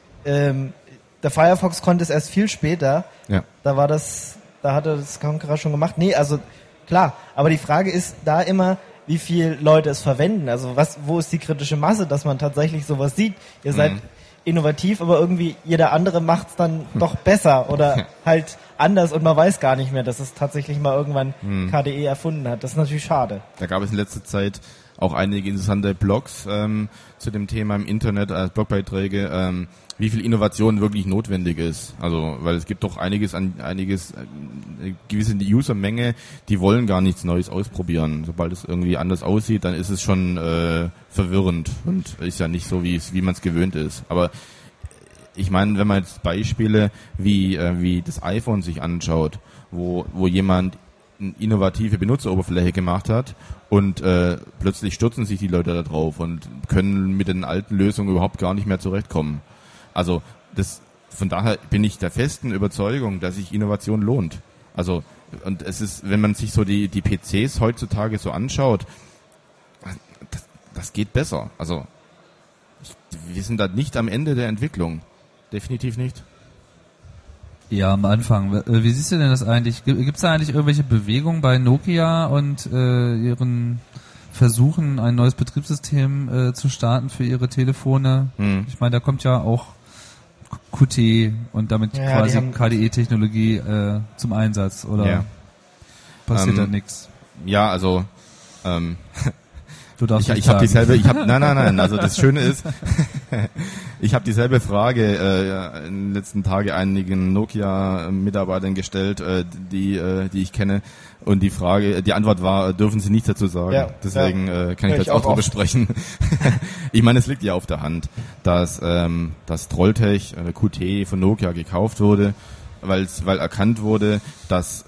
der Firefox konnte es erst viel später. Ja. Da hatte das Conqueror schon gemacht. Nee, also klar, aber die Frage ist da immer, wie viele Leute es verwenden. Also wo ist die kritische Masse, dass man tatsächlich sowas sieht? Ihr seid innovativ, aber irgendwie jeder andere macht es dann doch besser oder halt anders und man weiß gar nicht mehr, dass es tatsächlich mal irgendwann KDE erfunden hat. Das ist natürlich schade. Da gab es in letzter Zeit auch einige interessante Blogs zu dem Thema im Internet, als Blogbeiträge, wie viel Innovation wirklich notwendig ist. Also, weil es gibt doch eine gewisse Usermenge, die wollen gar nichts Neues ausprobieren. Sobald es irgendwie anders aussieht, dann ist es schon verwirrend und ist ja nicht so, wie man es gewöhnt ist. Aber ich meine, wenn man jetzt Beispiele wie das iPhone sich anschaut, wo jemand eine innovative Benutzeroberfläche gemacht hat und plötzlich stürzen sich die Leute da drauf und können mit den alten Lösungen überhaupt gar nicht mehr zurechtkommen. Also von daher bin ich der festen Überzeugung, dass sich Innovation lohnt. Also und es ist, wenn man sich so die PCs heutzutage so anschaut, das geht besser. Also wir sind da nicht am Ende der Entwicklung. Definitiv nicht. Ja, am Anfang. Wie siehst du denn das eigentlich? Gibt es da eigentlich irgendwelche Bewegungen bei Nokia und ihren Versuchen, ein neues Betriebssystem zu starten für ihre Telefone? Ich meine, da kommt ja auch Qt und damit quasi KDE-Technologie zum Einsatz, oder passiert da nichts? Ja, also du darfst ich habe dieselbe, nein, also das Schöne ist, ich habe dieselbe Frage in den letzten Tagen einigen Nokia-Mitarbeitern gestellt, die ich kenne, und die Antwort war, dürfen Sie nichts dazu sagen. Ja, deswegen kann ich jetzt auch drüber sprechen. Ich meine, es liegt ja auf der Hand, dass Trolltech, Qt von Nokia gekauft wurde, weil erkannt wurde, dass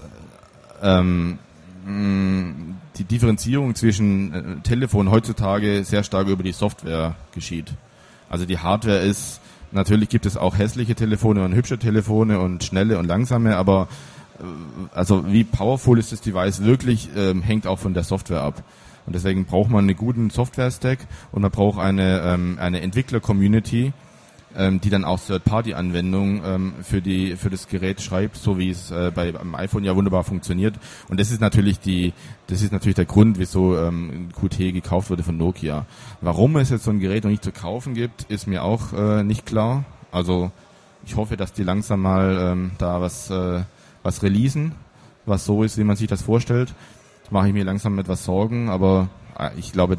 die Differenzierung zwischen Telefon heutzutage sehr stark über die Software geschieht. Also die Hardware ist, natürlich gibt es auch hässliche Telefone und hübsche Telefone und schnelle und langsame, aber also wie powerful ist das Device wirklich, hängt auch von der Software ab. Und deswegen braucht man einen guten Software-Stack und man braucht eine Entwickler-Community, die dann auch Third-Party-Anwendungen für das Gerät schreibt, so wie es beim iPhone ja wunderbar funktioniert. Und das ist natürlich der Grund, wieso Qt gekauft wurde von Nokia. Warum es jetzt so ein Gerät noch nicht zu kaufen gibt, ist mir auch nicht klar. Also ich hoffe, dass die langsam mal da was releasen, was so ist, wie man sich das vorstellt. Mache ich mir langsam etwas Sorgen, aber ich glaube,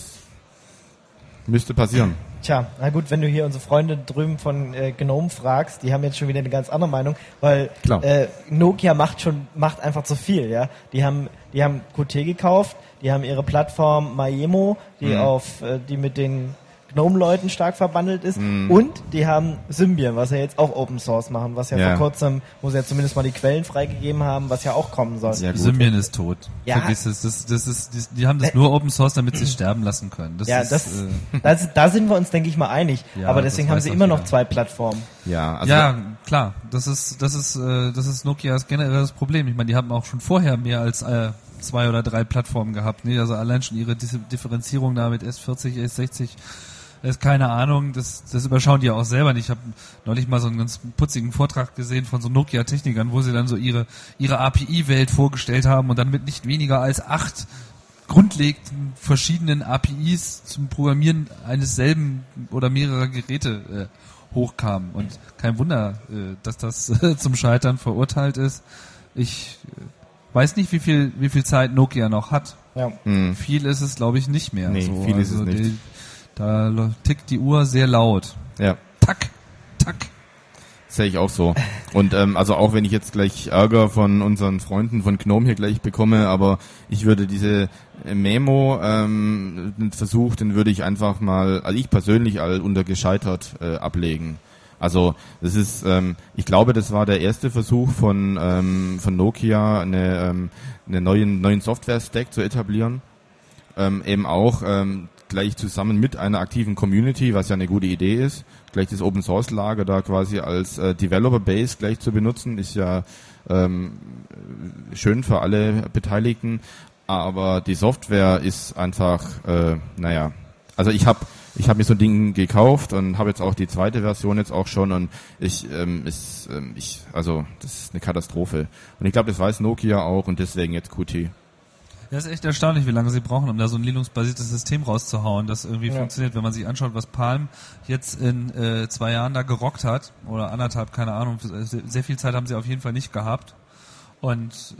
müsste passieren. Tja, na gut, wenn du hier unsere Freunde drüben von GNOME fragst, die haben jetzt schon wieder eine ganz andere Meinung, weil Nokia macht einfach zu viel, ja. Die haben Qt gekauft, die haben ihre Plattform Maemo, die mit den GNOME-Leuten stark verbandelt ist, und die haben Symbian, was ja jetzt auch Open Source machen, was ja vor kurzem, wo sie ja zumindest mal die Quellen freigegeben haben, was ja auch kommen soll. Symbian ist tot. Ja. Vergiss es. Die haben das nur Open Source, damit sie es sterben lassen können. Da sind wir uns, denke ich mal, einig. Ja, aber deswegen haben sie immer noch 2 Plattformen. Ja, klar. Das ist Nokias generelles Problem. Ich meine, die haben auch schon vorher mehr als 2 oder 3 Plattformen gehabt. Ne? Also allein schon ihre Differenzierung da mit S40, S60, ist keine Ahnung, das überschauen die ja auch selber nicht. Ich habe neulich mal so einen ganz putzigen Vortrag gesehen von so Nokia-Technikern, wo sie dann so ihre API-Welt vorgestellt haben und dann mit nicht weniger als 8 grundlegenden verschiedenen APIs zum Programmieren eines selben oder mehrerer Geräte hochkamen. Und kein Wunder, dass das zum Scheitern verurteilt ist. Ich weiß nicht, wie viel Zeit Nokia noch hat. Ja. Viel ist es, glaube ich, nicht mehr. Nee, viel ist es nicht. Da tickt die Uhr sehr laut. Ja. Tack. Sehe ich auch so. Und also auch wenn ich jetzt gleich Ärger von unseren Freunden von GNOME hier gleich bekomme, aber ich würde diese Memo Versuch, den würde ich einfach mal, also ich persönlich unter gescheitert ablegen. Also das ist, ich glaube, das war der erste Versuch von Nokia, eine neuen Software-Stack zu etablieren. Eben auch gleich zusammen mit einer aktiven Community, was ja eine gute Idee ist, gleich das Open Source Lager da quasi als Developer Base gleich zu benutzen, ist ja schön für alle Beteiligten, aber die Software ist einfach, also ich habe mir so ein Ding gekauft und habe jetzt auch die zweite Version jetzt auch schon, und also das ist eine Katastrophe. Und ich glaube, das weiß Nokia auch, und deswegen jetzt Qt. Ja, ist echt erstaunlich, wie lange sie brauchen, um da so ein Linux-basiertes System rauszuhauen, das irgendwie funktioniert. Wenn man sich anschaut, was Palm jetzt in 2 Jahren da gerockt hat, oder 1,5, keine Ahnung, sehr viel Zeit haben sie auf jeden Fall nicht gehabt. Und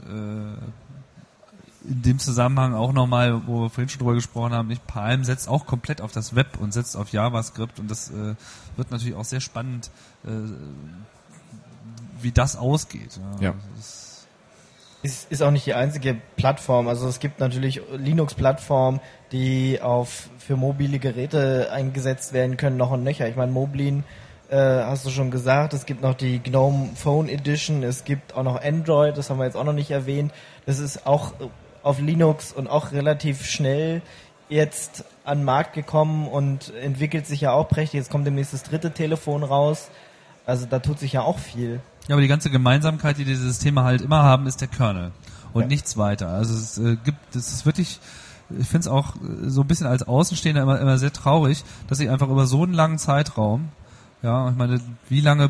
in dem Zusammenhang auch nochmal, wo wir vorhin schon drüber gesprochen haben, Palm setzt auch komplett auf das Web und setzt auf JavaScript, und das wird natürlich auch sehr spannend, wie das ausgeht. Ja. Ist auch nicht die einzige Plattform. Also es gibt natürlich Linux-Plattformen, die für mobile Geräte eingesetzt werden können, noch und nöcher. Ich meine, Moblin hast du schon gesagt, es gibt noch die GNOME Phone Edition, es gibt auch noch Android, das haben wir jetzt auch noch nicht erwähnt. Das ist auch auf Linux und auch relativ schnell jetzt an den Markt gekommen und entwickelt sich ja auch prächtig. Jetzt kommt demnächst das 3. Telefon raus. Also da tut sich ja auch viel. Ja, aber die ganze Gemeinsamkeit, die diese Systeme halt immer haben, ist der Kernel und nichts weiter. Also es ist wirklich ich finde es auch so ein bisschen als Außenstehender immer sehr traurig, dass sie einfach über so einen langen Zeitraum, ja, ich meine, wie lange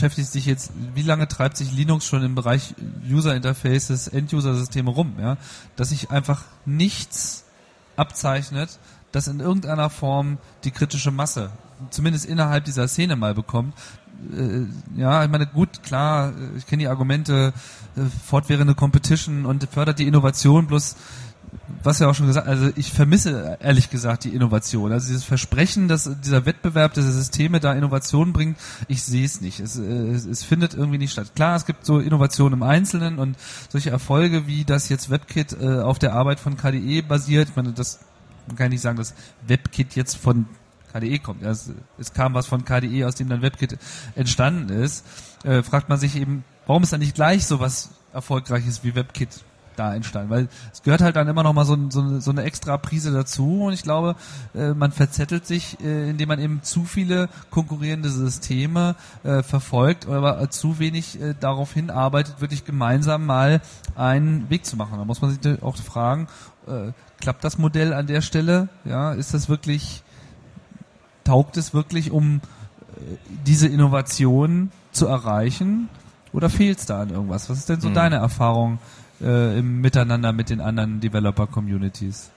treibt sich Linux schon im Bereich User Interfaces, End-User-Systeme rum, ja, dass sich einfach nichts abzeichnet, das in irgendeiner Form die kritische Masse, zumindest innerhalb dieser Szene mal bekommt. Ja, ich meine, gut, klar, ich kenne die Argumente, fortwährende Competition und fördert die Innovation, bloß, was ja auch schon gesagt, also ich vermisse ehrlich gesagt die Innovation. Also dieses Versprechen, dass dieser Wettbewerb, diese Systeme da Innovationen bringt, ich sehe es nicht. Es findet irgendwie nicht statt. Klar, es gibt so Innovationen im Einzelnen und solche Erfolge, wie das jetzt WebKit auf der Arbeit von KDE basiert. Ich meine, das man kann nicht sagen, dass WebKit jetzt von KDE kommt. Ja, es kam was von KDE, aus dem dann WebKit entstanden ist. Fragt man sich eben, warum ist dann nicht gleich so was Erfolgreiches wie WebKit da entstanden? Weil es gehört halt dann immer noch mal so eine extra Prise dazu und ich glaube, man verzettelt sich, indem man eben zu viele konkurrierende Systeme verfolgt, aber zu wenig darauf hinarbeitet, wirklich gemeinsam mal einen Weg zu machen. Da muss man sich auch fragen, klappt das Modell an der Stelle? Ja, ist das wirklich, taugt es wirklich, um diese Innovation zu erreichen? Oder fehlt es da an irgendwas? Was ist denn so deine Erfahrung im Miteinander mit den anderen Developer-Communities?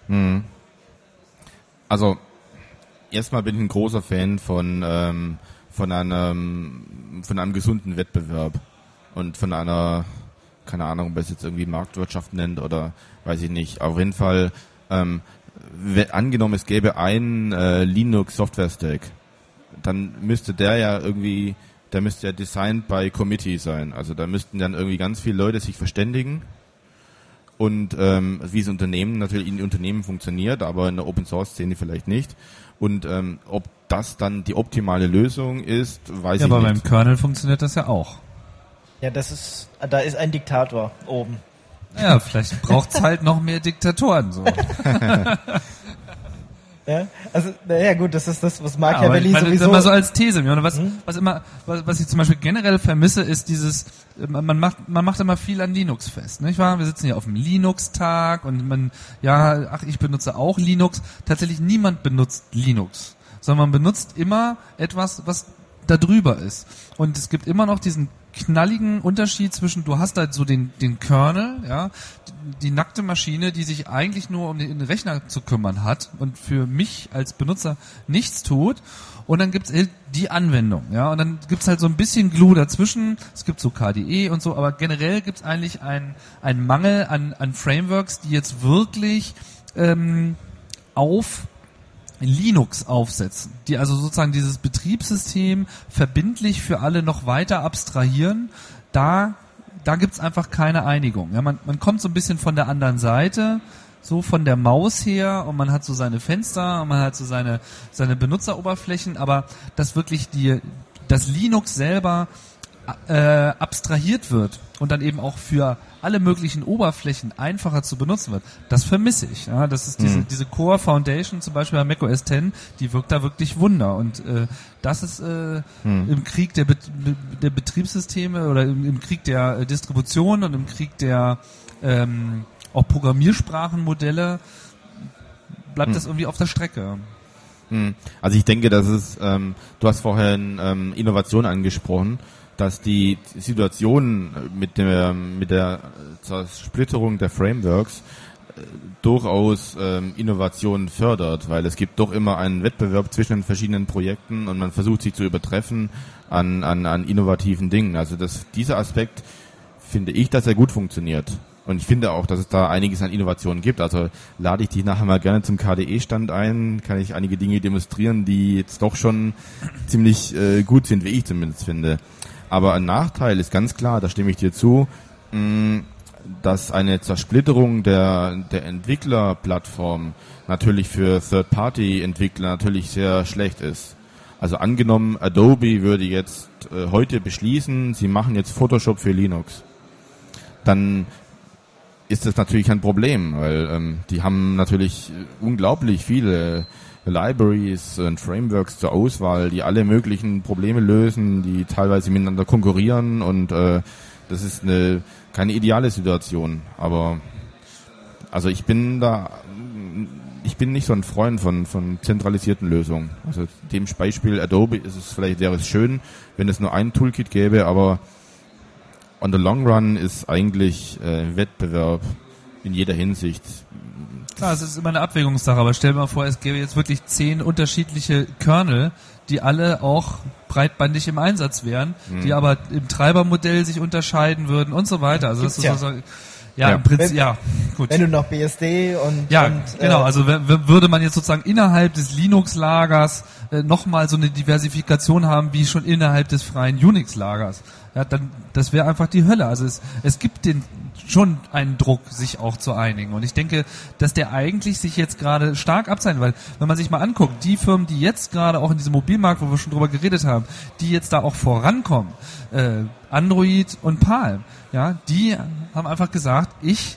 Also, erstmal bin ich ein großer Fan von einem gesunden Wettbewerb und von einer, keine Ahnung, ob es jetzt irgendwie Marktwirtschaft nennt oder weiß ich nicht. Auf jeden Fall, angenommen, es gäbe einen Linux-Software-Stack, dann müsste der müsste ja designed by committee sein. Also da müssten dann irgendwie ganz viele Leute sich verständigen und wie es natürlich in Unternehmen funktioniert, aber in der Open-Source-Szene vielleicht nicht. Und ob das dann die optimale Lösung ist, weiß ich nicht. Ja, aber beim Kernel funktioniert das ja auch. Ja, da ist ein Diktator oben. Ja, vielleicht braucht's halt noch mehr Diktatoren, so. Ja, also, naja, gut, das ist das, was Machiavelli sowieso... Mal so als These, was ich zum Beispiel generell vermisse, ist dieses, man macht immer viel an Linux fest, nicht wahr? Wir sitzen hier auf dem Linux-Tag und ich benutze auch Linux. Tatsächlich niemand benutzt Linux, sondern man benutzt immer etwas, was da drüber ist. Und es gibt immer noch diesen knalligen Unterschied zwischen, du hast halt so den Kernel, ja, die nackte Maschine, die sich eigentlich nur um den Rechner zu kümmern hat und für mich als Benutzer nichts tut, und dann gibt's halt die Anwendung, ja, und dann gibt's halt so ein bisschen Glue dazwischen, es gibt so KDE und so, aber generell gibt's eigentlich einen Mangel an Frameworks, die jetzt wirklich auf Linux aufsetzen, die also sozusagen dieses Betriebssystem verbindlich für alle noch weiter abstrahieren. Da gibt's einfach keine Einigung. Ja, man kommt so ein bisschen von der anderen Seite, so von der Maus her, und man hat so seine Fenster und man hat so seine Benutzeroberflächen, aber dass wirklich das Linux selber abstrahiert wird und dann eben auch für alle möglichen Oberflächen einfacher zu benutzen wird, das vermisse ich. Ja, das ist diese Core Foundation, zum Beispiel bei macOS X, die wirkt da wirklich Wunder. Und das ist im Krieg der Betriebssysteme oder im Krieg der Distribution und im Krieg der auch Programmiersprachenmodelle bleibt das irgendwie auf der Strecke. Also ich denke, dass es, du hast vorhin Innovation angesprochen, dass die Situation mit der Zersplitterung der Frameworks durchaus Innovationen fördert, weil es gibt doch immer einen Wettbewerb zwischen den verschiedenen Projekten und man versucht sich zu übertreffen an innovativen Dingen. Also dieser Aspekt finde ich, dass er gut funktioniert. Und ich finde auch, dass es da einiges an Innovationen gibt. Also lade ich dich nachher mal gerne zum KDE-Stand ein, kann ich einige Dinge demonstrieren, die jetzt doch schon ziemlich gut sind, wie ich zumindest finde. Aber ein Nachteil ist ganz klar, da stimme ich dir zu, dass eine Zersplitterung der Entwicklerplattform natürlich für Third-Party-Entwickler natürlich sehr schlecht ist. Also angenommen, Adobe würde jetzt heute beschließen, sie machen jetzt Photoshop für Linux. Dann ist das natürlich ein Problem, weil die haben natürlich unglaublich viele Libraries und Frameworks zur Auswahl, die alle möglichen Probleme lösen, die teilweise miteinander konkurrieren, und das ist keine ideale Situation. Aber also ich bin da ich bin nicht so ein Freund von zentralisierten Lösungen. Also dem Beispiel Adobe wäre es schön, wenn es nur ein Toolkit gäbe, aber on the long run ist eigentlich Wettbewerb in jeder Hinsicht. Klar, es ist immer eine Abwägungssache, aber stell dir mal vor, es gäbe jetzt wirklich 10 unterschiedliche Kernel, die alle auch breitbandig im Einsatz wären, die aber im Treibermodell sich unterscheiden würden und so weiter. Also das ist sozusagen, im Prinzip, gut. Wenn du noch BSD und genau, also würde man jetzt sozusagen innerhalb des Linux-Lagers nochmal so eine Diversifikation haben, wie schon innerhalb des freien Unix-Lagers. Ja, dann, das wäre einfach die Hölle. Also es gibt schon einen Druck, sich auch zu einigen. Und ich denke, dass der eigentlich sich jetzt gerade stark abzeichnet, weil wenn man sich mal anguckt, die Firmen, die jetzt gerade auch in diesem Mobilmarkt, wo wir schon drüber geredet haben, die jetzt da auch vorankommen, Android und Palm, ja, die haben einfach gesagt,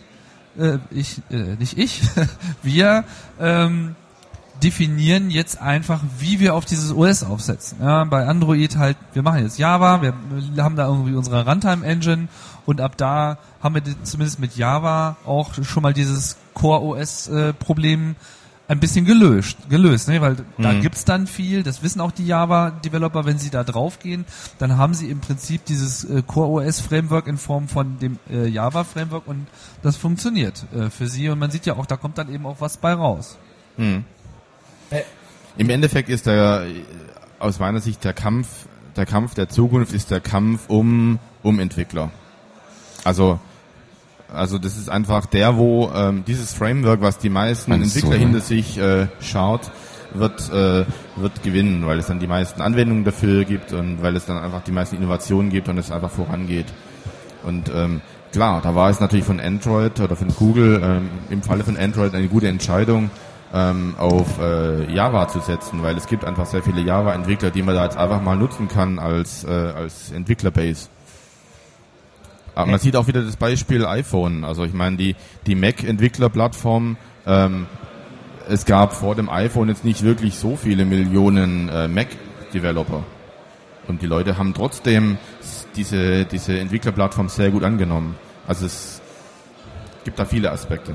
wir definieren jetzt einfach, wie wir auf dieses OS aufsetzen. Ja, bei Android halt, wir machen jetzt Java, wir haben da irgendwie unsere Runtime-Engine und ab da haben wir zumindest mit Java auch schon mal dieses Core-OS-Problem ein bisschen gelöst, ne? Weil da gibt's dann viel, das wissen auch die Java-Developer, wenn sie da draufgehen, dann haben sie im Prinzip dieses Core-OS-Framework in Form von dem Java-Framework und das funktioniert für sie und man sieht ja auch, da kommt dann eben auch was bei raus. Im Endeffekt ist aus meiner Sicht der Kampf der Zukunft ist der Kampf um Entwickler. Also das ist einfach wo dieses Framework, was die meisten Entwickler hinter sich schaut, wird gewinnen, weil es dann die meisten Anwendungen dafür gibt und weil es dann einfach die meisten Innovationen gibt und es einfach vorangeht. Und klar, da war es natürlich von Android oder von Google im Falle von Android eine gute Entscheidung, auf Java zu setzen, weil es gibt einfach sehr viele Java-Entwickler, die man da jetzt einfach mal nutzen kann als Entwicklerbase. Aber man sieht auch wieder das Beispiel iPhone. Also ich meine, die Mac-Entwicklerplattform, es gab vor dem iPhone jetzt nicht wirklich so viele Millionen Mac-Developer. Und die Leute haben trotzdem diese Entwicklerplattform sehr gut angenommen. Also es gibt da viele Aspekte.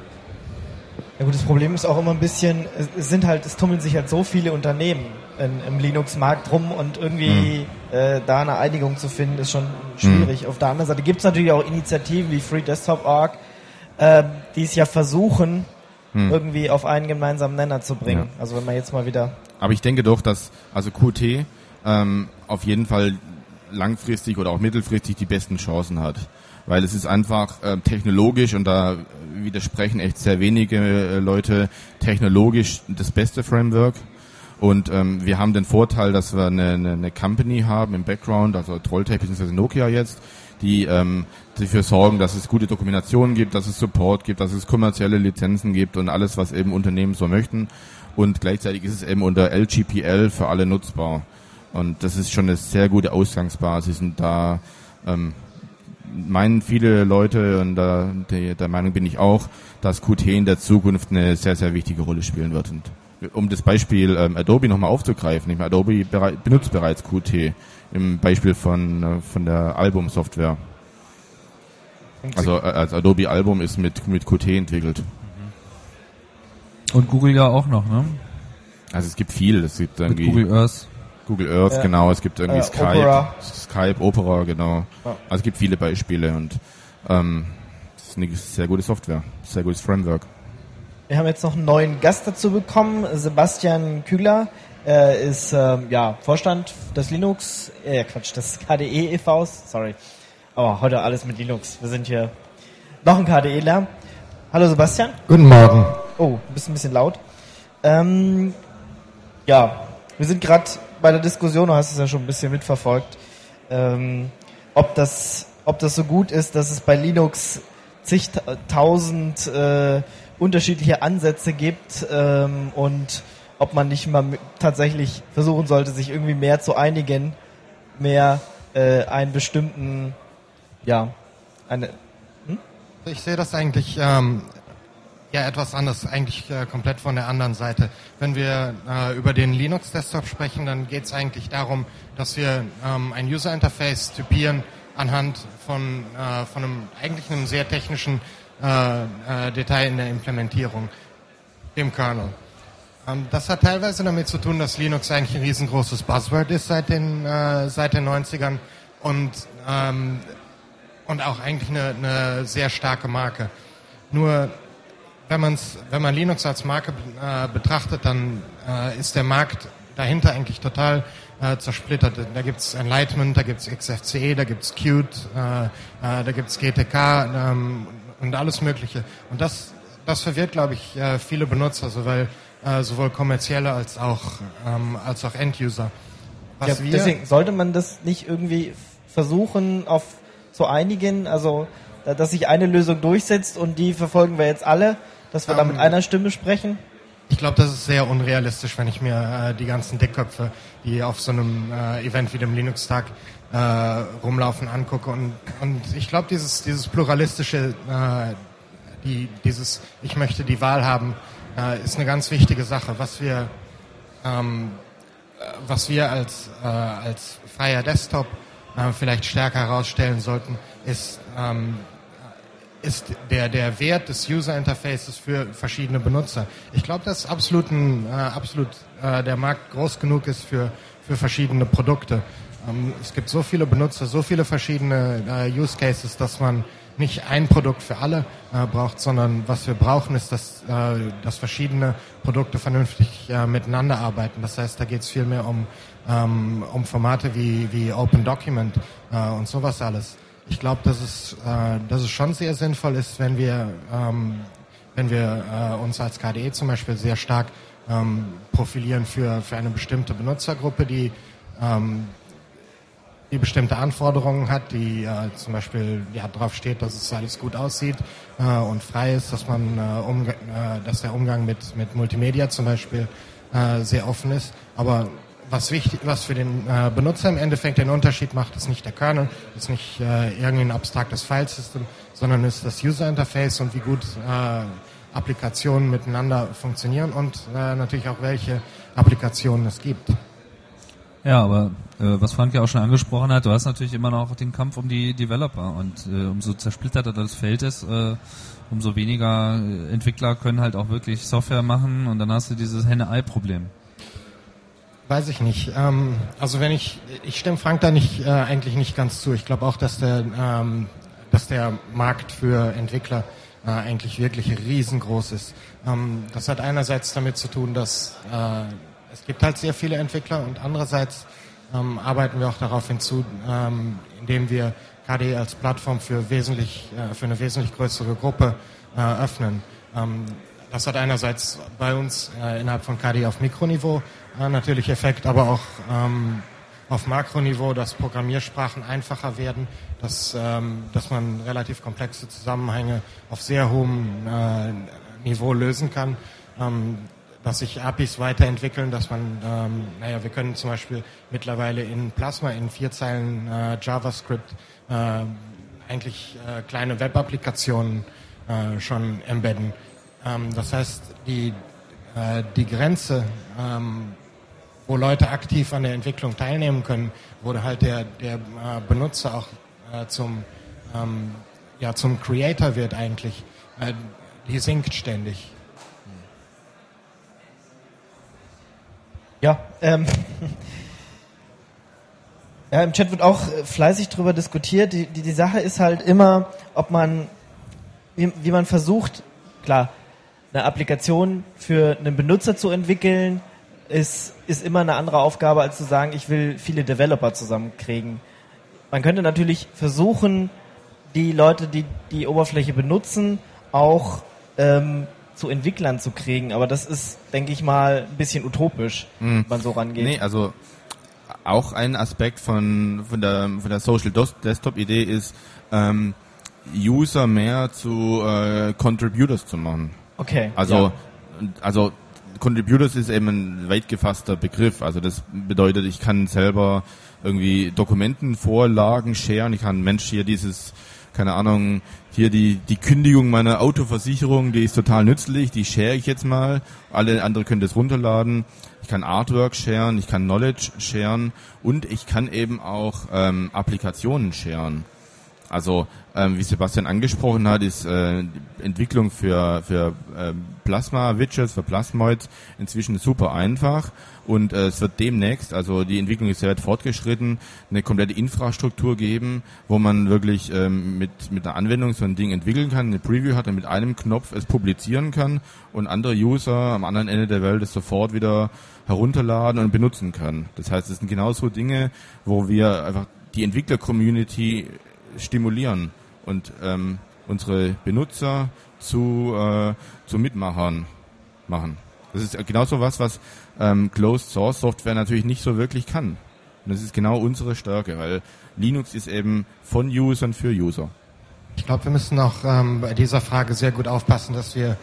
Ja gut, das Problem ist auch immer ein bisschen, es tummeln sich halt so viele Unternehmen im Linux-Markt rum und irgendwie da eine Einigung zu finden, ist schon schwierig. Auf der anderen Seite gibt es natürlich auch Initiativen wie Free-Desktop.org, die es ja versuchen, irgendwie auf einen gemeinsamen Nenner zu bringen. Ja. Also wenn man jetzt mal wieder... Aber ich denke doch, dass Qt auf jeden Fall langfristig oder auch mittelfristig die besten Chancen hat. Weil es ist einfach technologisch, und da widersprechen echt sehr wenige Leute, technologisch das beste Framework. Und wir haben den Vorteil, dass wir eine Company haben im Background, also Trolltech bzw. Nokia jetzt, die dafür sorgen, dass es gute Dokumentationen gibt, dass es Support gibt, dass es kommerzielle Lizenzen gibt und alles, was eben Unternehmen so möchten. Und gleichzeitig ist es eben unter LGPL für alle nutzbar. Und das ist schon eine sehr gute Ausgangsbasis. Und da meinen viele Leute, und der Meinung bin ich auch, dass Qt in der Zukunft eine sehr, sehr wichtige Rolle spielen wird. Und um das Beispiel Adobe nochmal aufzugreifen, ich meine, Adobe benutzt bereits Qt im Beispiel von der Album-Software. Also Adobe Album ist mit Qt entwickelt. Und Google ja auch noch, ne? Also es gibt viel. Es gibt irgendwie Google Earth, genau. Es gibt irgendwie Skype, Opera, genau. Ja. Also es gibt viele Beispiele und es ist eine sehr gute Software, sehr gutes Framework. Wir haben jetzt noch einen neuen Gast dazu bekommen, Sebastian Kügler. Er ist Vorstand des des KDE e.V.s. Sorry, aber heute alles mit Linux. Wir sind hier noch ein KDEler. Hallo Sebastian. Guten Morgen. Oh, bist ein bisschen laut. Wir sind gerade bei der Diskussion, du hast es ja schon ein bisschen mitverfolgt, ob das so gut ist, dass es bei Linux zigtausend unterschiedliche Ansätze gibt und ob man nicht mal tatsächlich versuchen sollte, sich irgendwie mehr zu einigen, mehr einen bestimmten, Ich sehe das eigentlich etwas anders, eigentlich komplett von der anderen Seite. Wenn wir über den Linux-Desktop sprechen, dann geht es eigentlich darum, dass wir ein User-Interface typieren anhand von einem sehr technischen Detail in der Implementierung. Dem Kernel. Das hat teilweise damit zu tun, dass Linux eigentlich ein riesengroßes Buzzword ist seit den 90ern und auch eigentlich eine sehr starke Marke. Nur wenn man Linux als Marke betrachtet, dann ist der Markt dahinter eigentlich total zersplittert. Da gibt's Enlightenment, da gibt's XFCE, da gibt's Qt, da gibt's GTK und alles Mögliche. Und das verwirrt, glaube ich, viele Benutzer, also weil sowohl kommerzielle als auch End-User. Deswegen sollte man das nicht irgendwie versuchen auf so einigen, also dass sich eine Lösung durchsetzt und die verfolgen wir jetzt alle, dass wir da mit einer Stimme sprechen? Ich glaube, das ist sehr unrealistisch, wenn ich mir die ganzen Dickköpfe, die auf so einem Event wie dem Linux-Tag rumlaufen, angucke. Und ich glaube, dieses pluralistische, dieses ich möchte die Wahl haben, ist eine ganz wichtige Sache. Was wir als freier Desktop vielleicht stärker herausstellen sollten, ist der Wert des User Interfaces für verschiedene Benutzer. Ich glaube, dass absolut der Markt groß genug ist für verschiedene Produkte. Es gibt so viele Benutzer, so viele verschiedene Use Cases, dass man nicht ein Produkt für alle braucht, sondern was wir brauchen, ist, dass verschiedene Produkte vernünftig miteinander arbeiten. Das heißt, da geht es viel mehr um Formate wie Open Document und sowas alles. Ich glaube, dass es schon sehr sinnvoll ist, wenn wir uns als KDE zum Beispiel sehr stark profilieren für eine bestimmte Benutzergruppe, die bestimmte Anforderungen hat, die zum Beispiel drauf steht, dass es alles gut aussieht und frei ist, dass dass der Umgang mit Multimedia zum Beispiel sehr offen ist. Aber was für den Benutzer im Endeffekt den Unterschied macht, ist nicht der Kernel, ist nicht irgendwie ein abstraktes Filesystem, sondern ist das User Interface und wie gut Applikationen miteinander funktionieren und natürlich auch welche Applikationen es gibt. Ja, aber was Frank ja auch schon angesprochen hat, du hast natürlich immer noch den Kampf um die Developer und umso zersplitterter das Feld ist, umso weniger Entwickler können halt auch wirklich Software machen und dann hast du dieses Henne-Ei-Problem. Weiß ich nicht. Also ich stimme Frank da eigentlich nicht ganz zu. Ich glaube auch, dass der Markt für Entwickler eigentlich wirklich riesengroß ist. Das hat einerseits damit zu tun, dass es gibt halt sehr viele Entwickler und andererseits arbeiten wir auch darauf hinzu, indem wir KDE als Plattform für eine wesentlich größere Gruppe öffnen. Das hat einerseits bei uns innerhalb von KDE auf Mikroniveau natürlich Effekt, aber auch auf Makroniveau, dass Programmiersprachen einfacher werden, dass man relativ komplexe Zusammenhänge auf sehr hohem Niveau lösen kann, dass sich APIs weiterentwickeln, dass man, wir können zum Beispiel mittlerweile in Plasma in 4 Zeilen JavaScript eigentlich kleine Web-Applikationen schon embedden. Das heißt, die Grenze, wo Leute aktiv an der Entwicklung teilnehmen können, wo halt der Benutzer auch zum Creator wird eigentlich, die sinkt ständig. Ja, ja, im Chat wird auch fleißig drüber diskutiert. Die Sache ist halt immer, ob man, wie man versucht, klar, eine Applikation für einen Benutzer zu entwickeln, ist immer eine andere Aufgabe, als zu sagen, ich will viele Developer zusammenkriegen. Man könnte natürlich versuchen, die Leute, die die Oberfläche benutzen, auch zu Entwicklern zu kriegen, aber das ist, denke ich mal, ein bisschen utopisch, wenn man so rangeht. Nee, also auch ein Aspekt von der Social Desktop Idee ist, User mehr zu Contributors zu machen. Okay. Also Contributors ist eben ein weit gefasster Begriff. Also das bedeutet, ich kann selber irgendwie Dokumentenvorlagen sharen. Ich kann, Mensch, hier dieses, keine Ahnung, hier die Kündigung meiner Autoversicherung, die ist total nützlich, die share ich jetzt mal. Alle anderen können das runterladen. Ich kann Artwork sharen, ich kann Knowledge sharen und ich kann eben auch Applikationen sharen. Also wie Sebastian angesprochen hat, ist die Entwicklung für Plasma-Widgets, für Plasmoids inzwischen super einfach und es wird demnächst, also die Entwicklung ist sehr weit fortgeschritten, eine komplette Infrastruktur geben, wo man wirklich mit einer Anwendung so ein Ding entwickeln kann, eine Preview hat und mit einem Knopf es publizieren kann und andere User am anderen Ende der Welt es sofort wieder herunterladen und benutzen kann. Das heißt, es sind genauso Dinge, wo wir einfach die Entwickler-Community stimulieren und unsere Benutzer zu Mitmachern machen. Das ist genauso was Closed Source Software natürlich nicht so wirklich kann. Und das ist genau unsere Stärke, weil Linux ist eben von Usern für User. Ich glaube, wir müssen auch bei dieser Frage sehr gut aufpassen, dass wir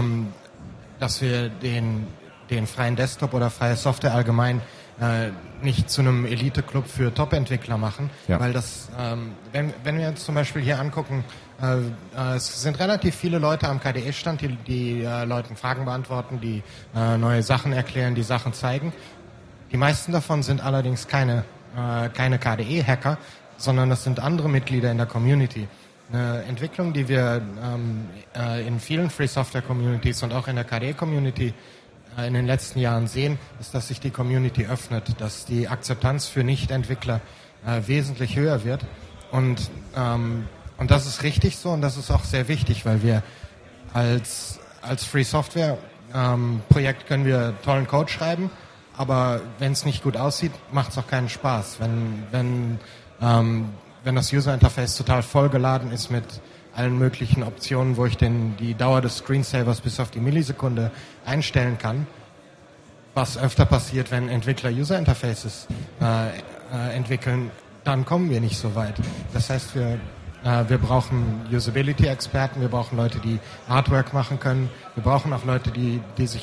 den freien Desktop oder freie Software allgemein nicht zu einem Elite-Club für Top-Entwickler machen, weil das, wenn wir uns zum Beispiel hier angucken, es sind relativ viele Leute am KDE-Stand, die Leuten Fragen beantworten, die neue Sachen erklären, die Sachen zeigen. Die meisten davon sind allerdings keine KDE-Hacker, sondern das sind andere Mitglieder in der Community. Eine Entwicklung, die wir in vielen Free-Software-Communities und auch in der KDE-Community in den letzten Jahren sehen, ist, dass sich die Community öffnet, dass die Akzeptanz für Nicht-Entwickler wesentlich höher wird. Und das ist richtig so und das ist auch sehr wichtig, weil wir als Free Software Projekt können wir tollen Code schreiben, aber wenn es nicht gut aussieht, macht es auch keinen Spaß. Wenn das User Interface total vollgeladen ist mit allen möglichen Optionen, wo ich die Dauer des Screensavers bis auf die Millisekunde einstellen kann, was öfter passiert, wenn Entwickler User Interfaces entwickeln, dann kommen wir nicht so weit. Das heißt, wir brauchen Usability-Experten, wir brauchen Leute, die Artwork machen können, wir brauchen auch Leute, die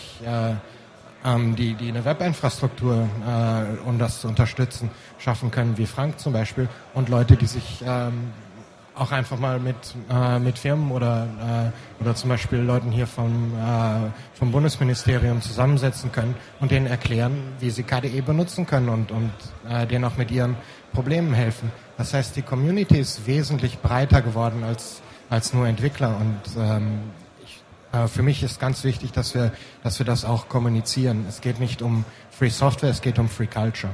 eine Webinfrastruktur, um das zu unterstützen, schaffen können, wie Frank zum Beispiel, und Leute, die sich auch einfach mal mit Firmen oder zum Beispiel Leuten hier vom Bundesministerium zusammensetzen können und denen erklären, wie sie KDE benutzen können und denen auch mit ihren Problemen helfen. Das heißt, die Community ist wesentlich breiter geworden als nur Entwickler und für mich ist ganz wichtig, dass wir das auch kommunizieren. Es geht nicht um Free Software, es geht um Free Culture.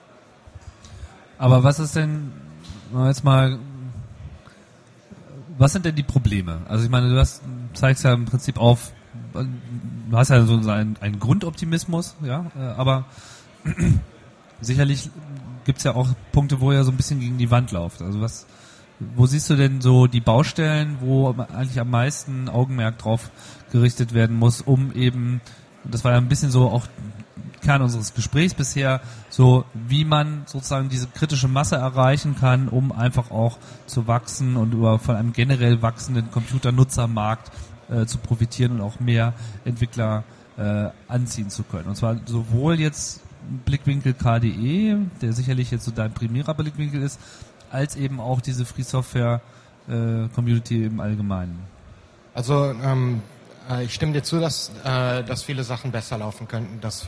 Aber was ist denn, jetzt mal, was sind denn die Probleme? Also ich meine, zeigst ja im Prinzip auf, du hast ja so einen Grundoptimismus, ja, aber sicherlich gibt's ja auch Punkte, wo ihr so ein bisschen gegen die Wand lauft. Also wo siehst du denn so die Baustellen, wo eigentlich am meisten Augenmerk drauf gerichtet werden muss, um eben, das war ja ein bisschen so auch Kern unseres Gesprächs bisher, so wie man sozusagen diese kritische Masse erreichen kann, um einfach auch zu wachsen und von einem generell wachsenden Computernutzermarkt zu profitieren und auch mehr Entwickler anziehen zu können. Und zwar sowohl jetzt Blickwinkel KDE, der sicherlich jetzt so dein primärer Blickwinkel ist, als eben auch diese Free Software Community im Allgemeinen. Also ich stimme dir zu, dass viele Sachen besser laufen könnten, dass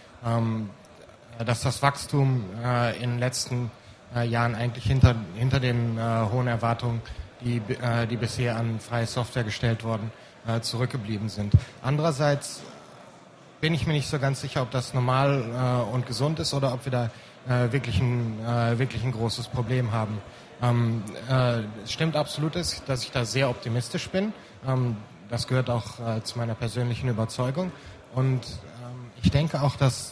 das Wachstum in den letzten Jahren eigentlich hinter den hohen Erwartungen, die bisher an freie Software gestellt wurden, zurückgeblieben sind. Andererseits bin ich mir nicht so ganz sicher, ob das normal und gesund ist oder ob wir da wirklich ein großes Problem haben. Es stimmt absolut, dass ich da sehr optimistisch bin. Das gehört auch zu meiner persönlichen Überzeugung. Und ich denke auch, dass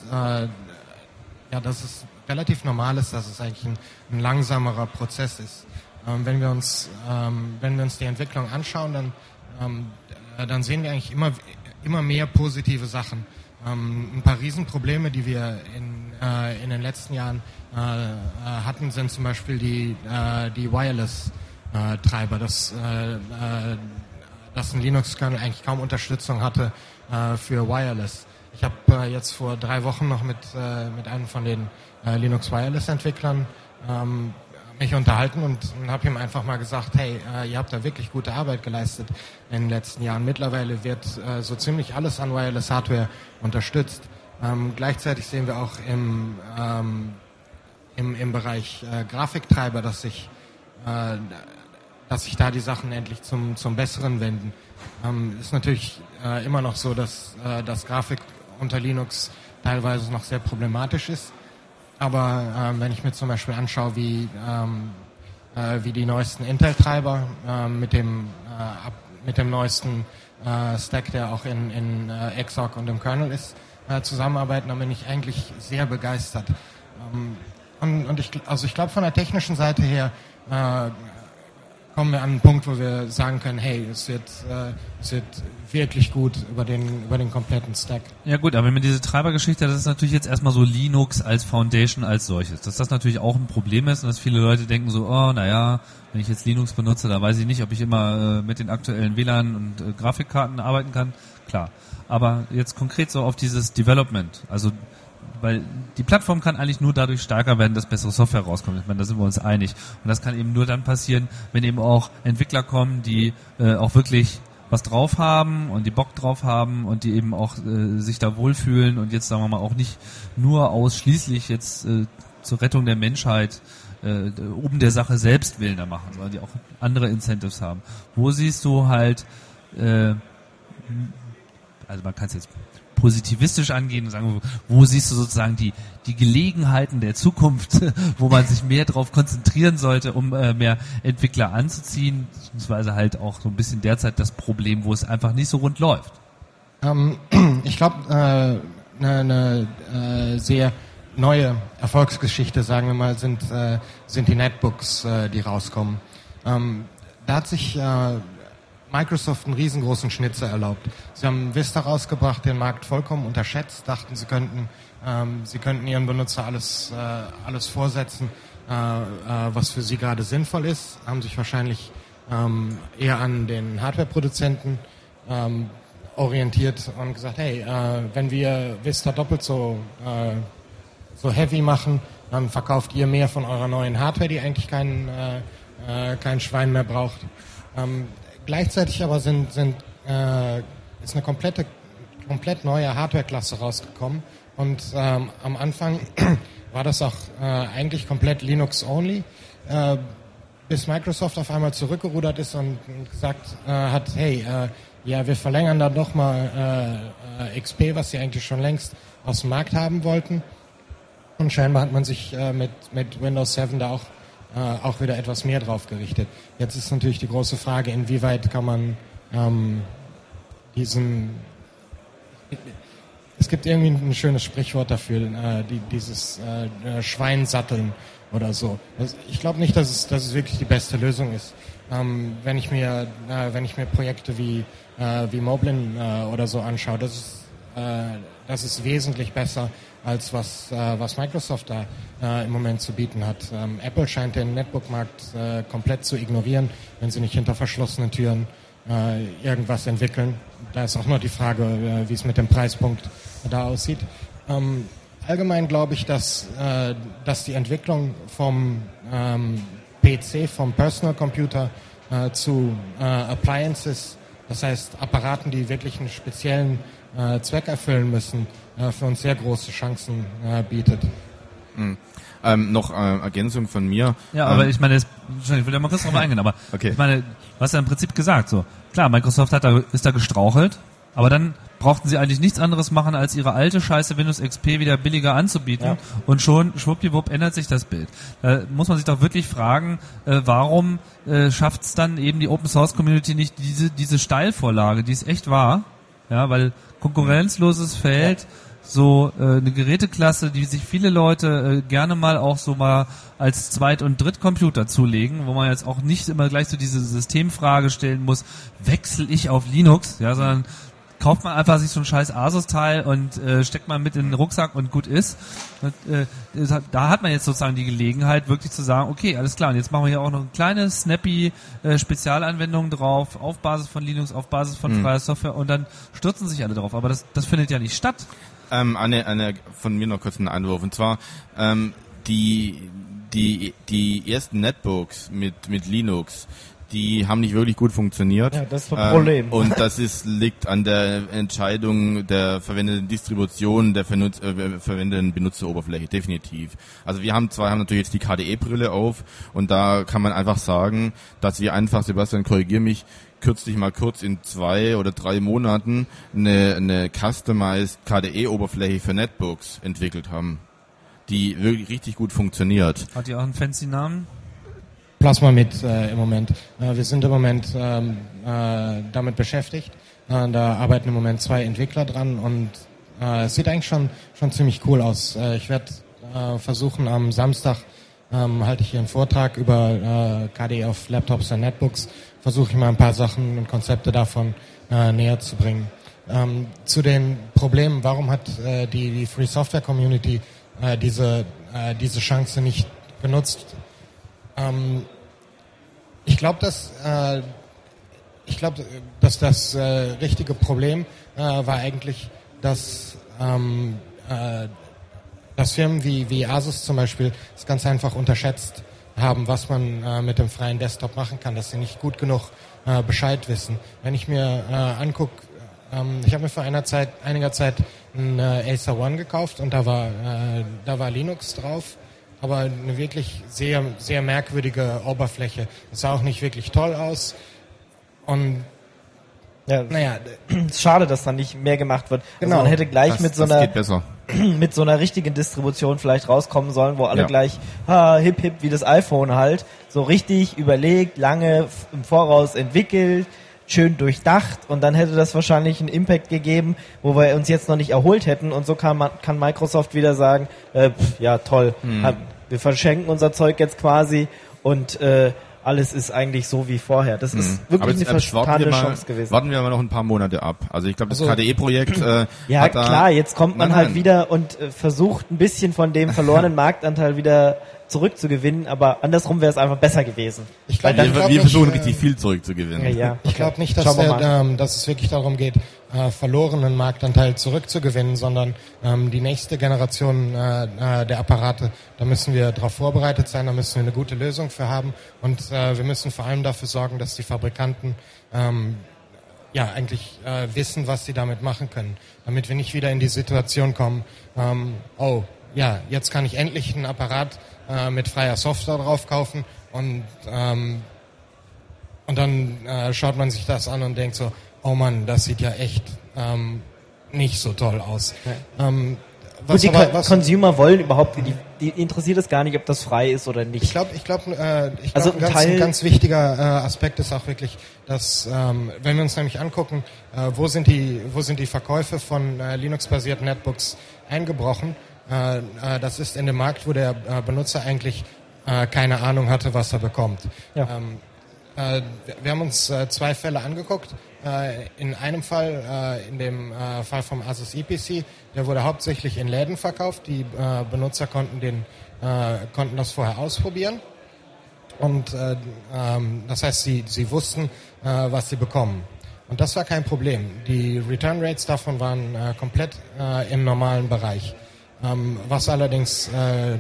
es relativ normal ist, dass es eigentlich ein langsamerer Prozess ist. Wenn wir uns die Entwicklung anschauen, dann sehen wir eigentlich immer mehr positive Sachen. Ein paar Riesenprobleme, die wir in den letzten Jahren hatten, sind zum Beispiel die Wireless-Treiber, dass ein Linux-Kernel eigentlich kaum Unterstützung hatte für Wireless. Ich habe jetzt vor 3 Wochen noch mit einem von den Linux Wireless-Entwicklern mich unterhalten und habe ihm einfach mal gesagt, hey, ihr habt da wirklich gute Arbeit geleistet in den letzten Jahren. Mittlerweile wird so ziemlich alles an Wireless-Hardware unterstützt. Gleichzeitig sehen wir auch im Bereich Grafiktreiber, dass dass sich da die Sachen endlich zum Besseren wenden. Ist natürlich immer noch so, dass Grafik unter Linux teilweise noch sehr problematisch ist. Aber wenn ich mir zum Beispiel anschaue, wie die neuesten Intel-Treiber mit dem neuesten Stack, der auch in Xorg und im Kernel ist, zusammenarbeiten, dann bin ich eigentlich sehr begeistert. Ich glaube, von der technischen Seite her kommen wir an einen Punkt, wo wir sagen können, hey, es wird wirklich gut über den kompletten Stack. Ja gut, aber wenn man diese Treibergeschichte, das ist natürlich jetzt erstmal so Linux als Foundation als solches. Dass das natürlich auch ein Problem ist und dass viele Leute denken so, oh, naja, wenn ich jetzt Linux benutze, da weiß ich nicht, ob ich immer mit den aktuellen WLAN und Grafikkarten arbeiten kann. Klar. Aber jetzt konkret so auf dieses Development, also weil die Plattform kann eigentlich nur dadurch stärker werden, dass bessere Software rauskommt. Ich meine, da sind wir uns einig. Und das kann eben nur dann passieren, wenn eben auch Entwickler kommen, die auch wirklich was drauf haben und die Bock drauf haben und die eben auch sich da wohlfühlen und jetzt, sagen wir mal, auch nicht nur ausschließlich jetzt zur Rettung der Menschheit um der Sache selbst willen da machen, sondern die auch andere Incentives haben. Wo siehst du halt, also man kann es jetzt positivistisch angehen und sagen, wo siehst du sozusagen die Gelegenheiten der Zukunft, wo man sich mehr darauf konzentrieren sollte, um mehr Entwickler anzuziehen, beziehungsweise halt auch so ein bisschen derzeit das Problem, wo es einfach nicht so rund läuft? Ich glaube, eine sehr neue Erfolgsgeschichte, sagen wir mal, sind die Netbooks, die rauskommen. Da hat sich Microsoft einen riesengroßen Schnitzer erlaubt. Sie haben Vista rausgebracht, den Markt vollkommen unterschätzt, dachten, sie könnten ihren Benutzer alles vorsetzen, was für sie gerade sinnvoll ist, haben sich wahrscheinlich eher an den Hardware-Produzenten orientiert und gesagt, hey, wenn wir Vista doppelt so heavy machen, dann verkauft ihr mehr von eurer neuen Hardware, die eigentlich kein Schwein mehr braucht. Gleichzeitig aber ist eine komplett neue Hardware-Klasse rausgekommen und am Anfang war das auch eigentlich komplett Linux-only, bis Microsoft auf einmal zurückgerudert ist und gesagt hat, hey, ja, wir verlängern da doch mal XP, was sie eigentlich schon längst aus dem Markt haben wollten, und scheinbar hat man sich mit Windows 7 da auch wieder etwas mehr drauf gerichtet. Jetzt ist natürlich die große Frage, inwieweit kann man es gibt irgendwie ein schönes Sprichwort dafür, dieses Schweinsatteln oder so. Ich glaube nicht, dass es wirklich die beste Lösung ist. Wenn ich mir Projekte wie Moblin oder so anschaue, das ist wesentlich besser als was Microsoft da im Moment zu bieten hat. Apple scheint den Netbook-Markt komplett zu ignorieren, wenn sie nicht hinter verschlossenen Türen irgendwas entwickeln. Da ist auch noch die Frage, wie es mit dem Preispunkt da aussieht. Allgemein glaube ich, dass die Entwicklung vom PC, vom Personal Computer zu Appliances, das heißt Apparaten, die wirklich einen speziellen Zweck erfüllen müssen, für uns sehr große Chancen bietet. Noch Ergänzung von mir. Ja, aber ich meine, ich will ja mal kurz drauf eingehen, aber okay. Ich meine, du hast ja im Prinzip gesagt, so klar, Microsoft ist da gestrauchelt, aber dann brauchten sie eigentlich nichts anderes machen, als ihre alte Scheiße Windows XP wieder billiger anzubieten, ja. Und schon schwuppdiwupp ändert sich das Bild. Da muss man sich doch wirklich fragen, warum schafft es dann eben die Open Source Community nicht diese Steilvorlage, die ist echt wahr, ja, weil konkurrenzloses Feld, ja. So eine Geräteklasse, die sich viele Leute gerne mal auch so mal als Zweit- und Drittcomputer zulegen, wo man jetzt auch nicht immer gleich so diese Systemfrage stellen muss, wechsle ich auf Linux, ja, sondern kauft man einfach sich so ein scheiß Asus-Teil und steckt man mit in den Rucksack und gut ist. Und, da hat man jetzt sozusagen die Gelegenheit, wirklich zu sagen, okay, alles klar, und jetzt machen wir hier auch noch eine kleine, snappy Spezialanwendung drauf, auf Basis von Linux, auf Basis von freier Software, und dann stürzen sich alle drauf. Aber das findet ja nicht statt. Eine von mir noch kurz einen Einwurf, und zwar die ersten Netbooks mit Linux, die haben nicht wirklich gut funktioniert. Ja, das ist das Problem. Und das liegt an der Entscheidung der verwendeten Distribution der verwendeten Benutzeroberfläche, definitiv. Also wir haben natürlich jetzt die KDE-Brille auf und da kann man einfach sagen, dass wir einfach, Sebastian, korrigier mich, kürzlich mal kurz in 2 oder 3 Monaten eine customized KDE-Oberfläche für Netbooks entwickelt haben, die wirklich richtig gut funktioniert. Hat die auch einen fancy Namen? Plasmamid im Moment. Wir sind im Moment damit beschäftigt. Da arbeiten im Moment 2 Entwickler dran und es sieht eigentlich schon ziemlich cool aus. Ich werde versuchen, am Samstag halte ich hier einen Vortrag über KDE auf Laptops und Netbooks. Versuche ich mal ein paar Sachen und Konzepte davon näher zu bringen. Zu den Problemen, warum hat die Free Software Community diese Chance nicht genutzt? Ich glaube, dass das richtige Problem war eigentlich, dass Firmen wie Asus zum Beispiel es ganz einfach unterschätzt haben, was man mit dem freien Desktop machen kann, dass sie nicht gut genug Bescheid wissen. Wenn ich mir angucke, ich habe mir vor einiger Zeit einen Acer One gekauft und da war Linux drauf, aber eine wirklich sehr, sehr merkwürdige Oberfläche. Es sah auch nicht wirklich toll aus und ja, naja. Schade, dass da nicht mehr gemacht wird. Genau. Also man hätte gleich mit so einer richtigen Distribution vielleicht rauskommen sollen, wo alle gleich hip hip wie das iPhone halt, so richtig überlegt, lange im Voraus entwickelt, schön durchdacht und dann hätte das wahrscheinlich einen Impact gegeben, wo wir uns jetzt noch nicht erholt hätten und so kann Microsoft wieder sagen, ja toll, wir verschenken unser Zeug jetzt quasi und alles ist eigentlich so wie vorher. Das ist wirklich eine vertane Chance gewesen. Warten wir mal noch ein paar Monate ab. Also ich glaube, das KDE-Projekt ja hat klar, jetzt kommt man halt wieder und versucht ein bisschen von dem verlorenen Marktanteil wieder zurückzugewinnen, aber andersrum wäre es einfach besser gewesen. Ich glaube, wir versuchen richtig viel zurückzugewinnen. Ja. Ich glaube nicht, dass es wirklich darum geht, verlorenen Marktanteil zurückzugewinnen, sondern die nächste Generation der Apparate, da müssen wir darauf vorbereitet sein, da müssen wir eine gute Lösung für haben und wir müssen vor allem dafür sorgen, dass die Fabrikanten eigentlich wissen, was sie damit machen können, damit wir nicht wieder in die Situation kommen, jetzt kann ich endlich einen Apparat mit freier Software drauf kaufen und dann schaut man sich das an und denkt so, oh Mann, das sieht ja echt nicht so toll aus. Ja. Consumer wollen überhaupt, die interessiert es gar nicht, ob das frei ist oder nicht. Ich glaube, also ein ganz wichtiger Aspekt ist auch wirklich, dass wenn wir uns nämlich angucken, wo sind die Verkäufe von Linux-basierten Netbooks eingebrochen, das ist in dem Markt, wo der Benutzer eigentlich keine Ahnung hatte, was er bekommt. Ja. Wir haben uns 2 Fälle angeguckt. In einem Fall, in dem Fall vom Asus EPC, der wurde hauptsächlich in Läden verkauft. Die Benutzer konnten das vorher ausprobieren. Und das heißt, sie wussten, was sie bekommen. Und das war kein Problem. Die Return Rates davon waren komplett im normalen Bereich. Was allerdings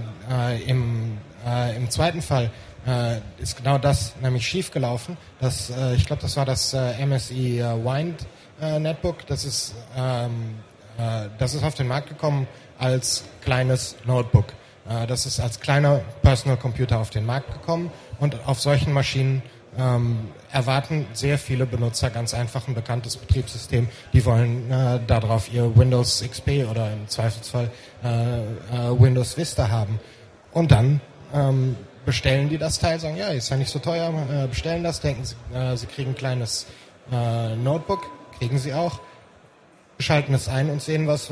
im zweiten Fall ist genau das nämlich schief gelaufen. Ich glaube, das war das MSI Wind Netbook. Das ist auf den Markt gekommen als kleines Notebook. Das ist als kleiner Personal Computer auf den Markt gekommen und auf solchen Maschinen erwarten sehr viele Benutzer ganz einfach ein bekanntes Betriebssystem. Die wollen darauf ihr Windows XP oder im Zweifelsfall Windows Vista haben. Und dann bestellen die das Teil, sagen, ja, ist ja nicht so teuer, bestellen das, denken sie kriegen ein kleines Notebook, kriegen sie auch, schalten es ein und sehen was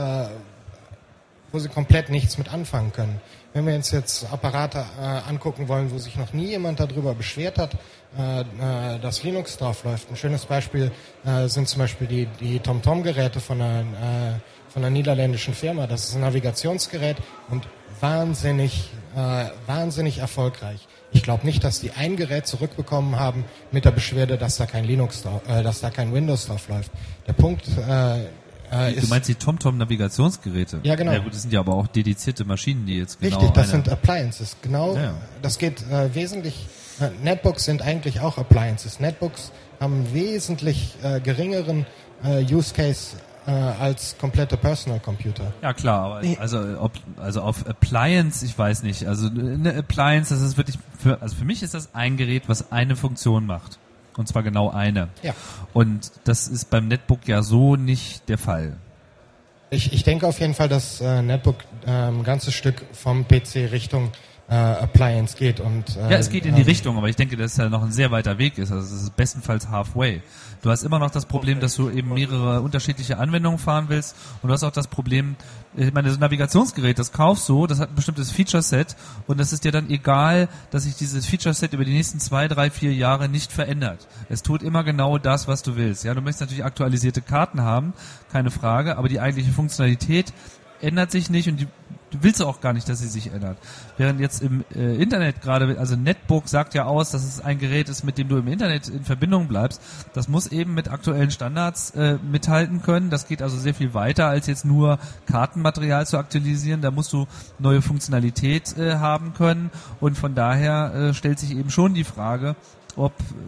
wo sie komplett nichts mit anfangen können. Wenn wir uns jetzt Apparate angucken wollen, wo sich noch nie jemand darüber beschwert hat, dass Linux drauf läuft. Ein schönes Beispiel sind zum Beispiel die TomTom-Geräte von einer niederländischen Firma. Das ist ein Navigationsgerät und wahnsinnig erfolgreich. Ich glaube nicht, dass die ein Gerät zurückbekommen haben mit der Beschwerde, dass da kein Windows drauf läuft. Der Punkt Du meinst die TomTom-Navigationsgeräte? Ja, genau. Ja gut, das sind ja aber auch dedizierte Maschinen, die jetzt genau... Richtig, das sind Appliances, genau. Ja. Das geht wesentlich Netbooks sind eigentlich auch Appliances. Netbooks haben wesentlich geringeren Use Case als komplette Personal Computer. Ja klar, aber also auf Appliance, ich weiß nicht. Also eine Appliance, das ist wirklich für mich ist das ein Gerät, was eine Funktion macht. Und zwar genau eine. Ja. Und das ist beim Netbook ja so nicht der Fall. Ich denke auf jeden Fall, dass Netbook ein ganzes Stück vom PC Richtung Appliance geht. Und ja, es geht in die Richtung, aber ich denke, dass es ja noch ein sehr weiter Weg ist. Also es ist bestenfalls halfway. Du hast immer noch das Problem, dass du eben mehrere unterschiedliche Anwendungen fahren willst und du hast auch das Problem, ich meine, das Navigationsgerät, das kaufst du, das hat ein bestimmtes Feature-Set und es ist dir dann egal, dass sich dieses Feature-Set über die nächsten 2, 3, 4 Jahre nicht verändert. Es tut immer genau das, was du willst. Ja, du möchtest natürlich aktualisierte Karten haben, keine Frage, aber die eigentliche Funktionalität ändert sich nicht und du willst auch gar nicht, dass sie sich ändert. Während jetzt im Internet gerade, also Netbook sagt ja aus, dass es ein Gerät ist, mit dem du im Internet in Verbindung bleibst. Das muss eben mit aktuellen Standards mithalten können. Das geht also sehr viel weiter, als jetzt nur Kartenmaterial zu aktualisieren. Da musst du neue Funktionalität haben können und von daher stellt sich eben schon die Frage, ob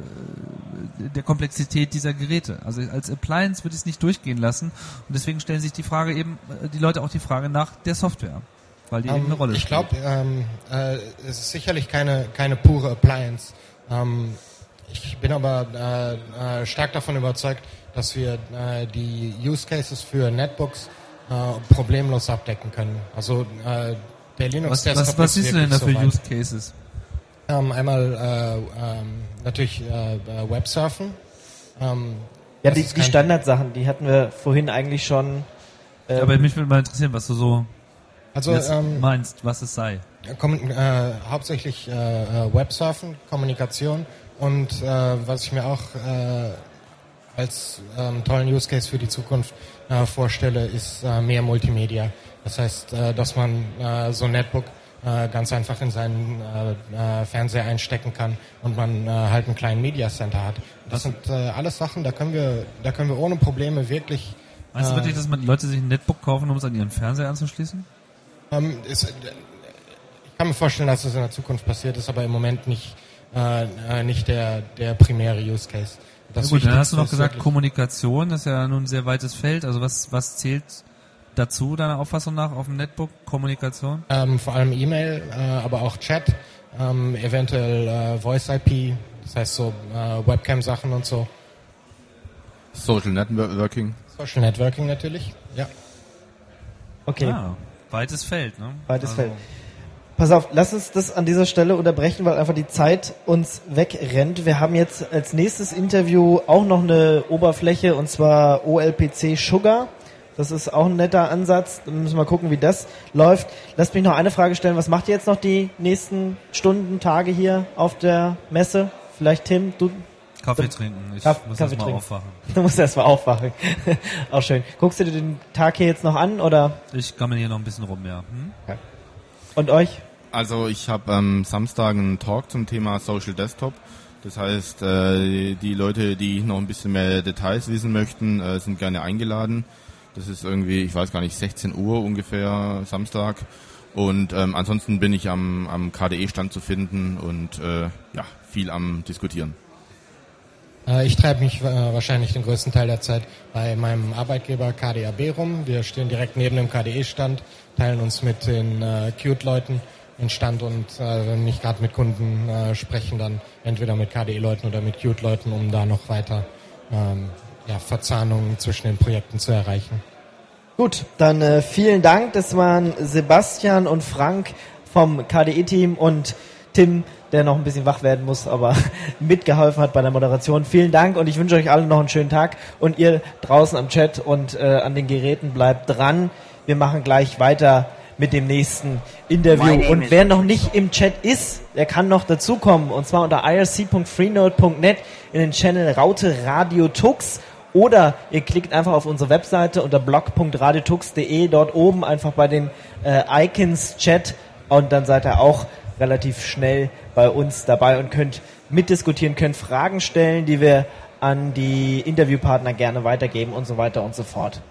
der Komplexität dieser Geräte. Also als Appliance würde ich es nicht durchgehen lassen und deswegen stellen sich die Leute auch die Frage nach der Software, weil die eben eine Rolle spielt. Ich glaube, es ist sicherlich keine pure Appliance. Ich bin aber stark davon überzeugt, dass wir die Use Cases für Netbooks problemlos abdecken können. Also der Linux Desktop was siehst du denn da für Use Cases? Einmal natürlich Websurfen. Ja, die Standardsachen, die hatten wir vorhin eigentlich schon. Aber mich würde mal interessieren, was du so meinst, was es sei. Hauptsächlich Websurfen, Kommunikation und was ich mir auch als tollen Use Case für die Zukunft vorstelle, ist mehr Multimedia. Das heißt, dass man so ein Netbook ganz einfach in seinen Fernseher einstecken kann und man halt einen kleinen Media Center hat. Das sind alles Sachen, da können wir ohne Probleme wirklich. Meinst du wirklich, dass Leute sich ein Netbook kaufen, um es an ihren Fernseher anzuschließen? Ich kann mir vorstellen, dass das in der Zukunft passiert ist, aber im Moment nicht der primäre Use Case. Das gut, dann hast du noch gesagt, Kommunikation, das ist ja nun ein sehr weites Feld. Also was zählt dazu, deiner Auffassung nach, auf dem Netbook? Kommunikation? Vor allem E-Mail, aber auch Chat, eventuell Voice-IP, das heißt so Webcam-Sachen und so. Social Networking. Social Networking natürlich, ja. Okay. Ah, weites Feld, ne? Weites Feld. Pass auf, lass uns das an dieser Stelle unterbrechen, weil einfach die Zeit uns wegrennt. Wir haben jetzt als nächstes Interview auch noch eine Oberfläche, und zwar OLPC Sugar. Das ist auch ein netter Ansatz. Dann müssen wir mal gucken, wie das läuft. Lasst mich noch eine Frage stellen. Was macht ihr jetzt noch die nächsten Stunden, Tage hier auf der Messe? Vielleicht Tim, du? Kaffee trinken. Ich muss erst mal aufwachen. Du musst erst mal aufwachen. Auch schön. Guckst du dir den Tag hier jetzt noch an, oder? Ich gammel hier noch ein bisschen rum, ja. Okay. Und euch? Also ich habe am Samstag einen Talk zum Thema Social Desktop. Das heißt, die Leute, die noch ein bisschen mehr Details wissen möchten, sind gerne eingeladen. Das ist irgendwie, ich weiß gar nicht, 16 Uhr ungefähr Samstag. Und ansonsten bin ich am KDE-Stand zu finden und viel am Diskutieren. Ich treibe mich wahrscheinlich den größten Teil der Zeit bei meinem Arbeitgeber KDAB rum. Wir stehen direkt neben dem KDE-Stand, teilen uns mit den Qt-Leuten den Stand und wenn ich gerade mit Kunden sprechen, dann entweder mit KDE-Leuten oder mit Qt-Leuten, um da noch weiter Verzahnungen zwischen den Projekten zu erreichen. Gut, dann vielen Dank. Das waren Sebastian und Frank vom KDE-Team und Tim, der noch ein bisschen wach werden muss, aber mitgeholfen hat bei der Moderation. Vielen Dank und ich wünsche euch allen noch einen schönen Tag und ihr draußen am Chat und an den Geräten bleibt dran. Wir machen gleich weiter mit dem nächsten Interview. Und wer noch nicht im Chat ist, der kann noch dazukommen und zwar unter irc.freenode.net in den Channel Raute Radio Tux. Oder ihr klickt einfach auf unsere Webseite unter blog.radiotux.de, dort oben einfach bei den Icons Chat und dann seid ihr auch relativ schnell bei uns dabei und könnt mitdiskutieren, könnt Fragen stellen, die wir an die Interviewpartner gerne weitergeben und so weiter und so fort.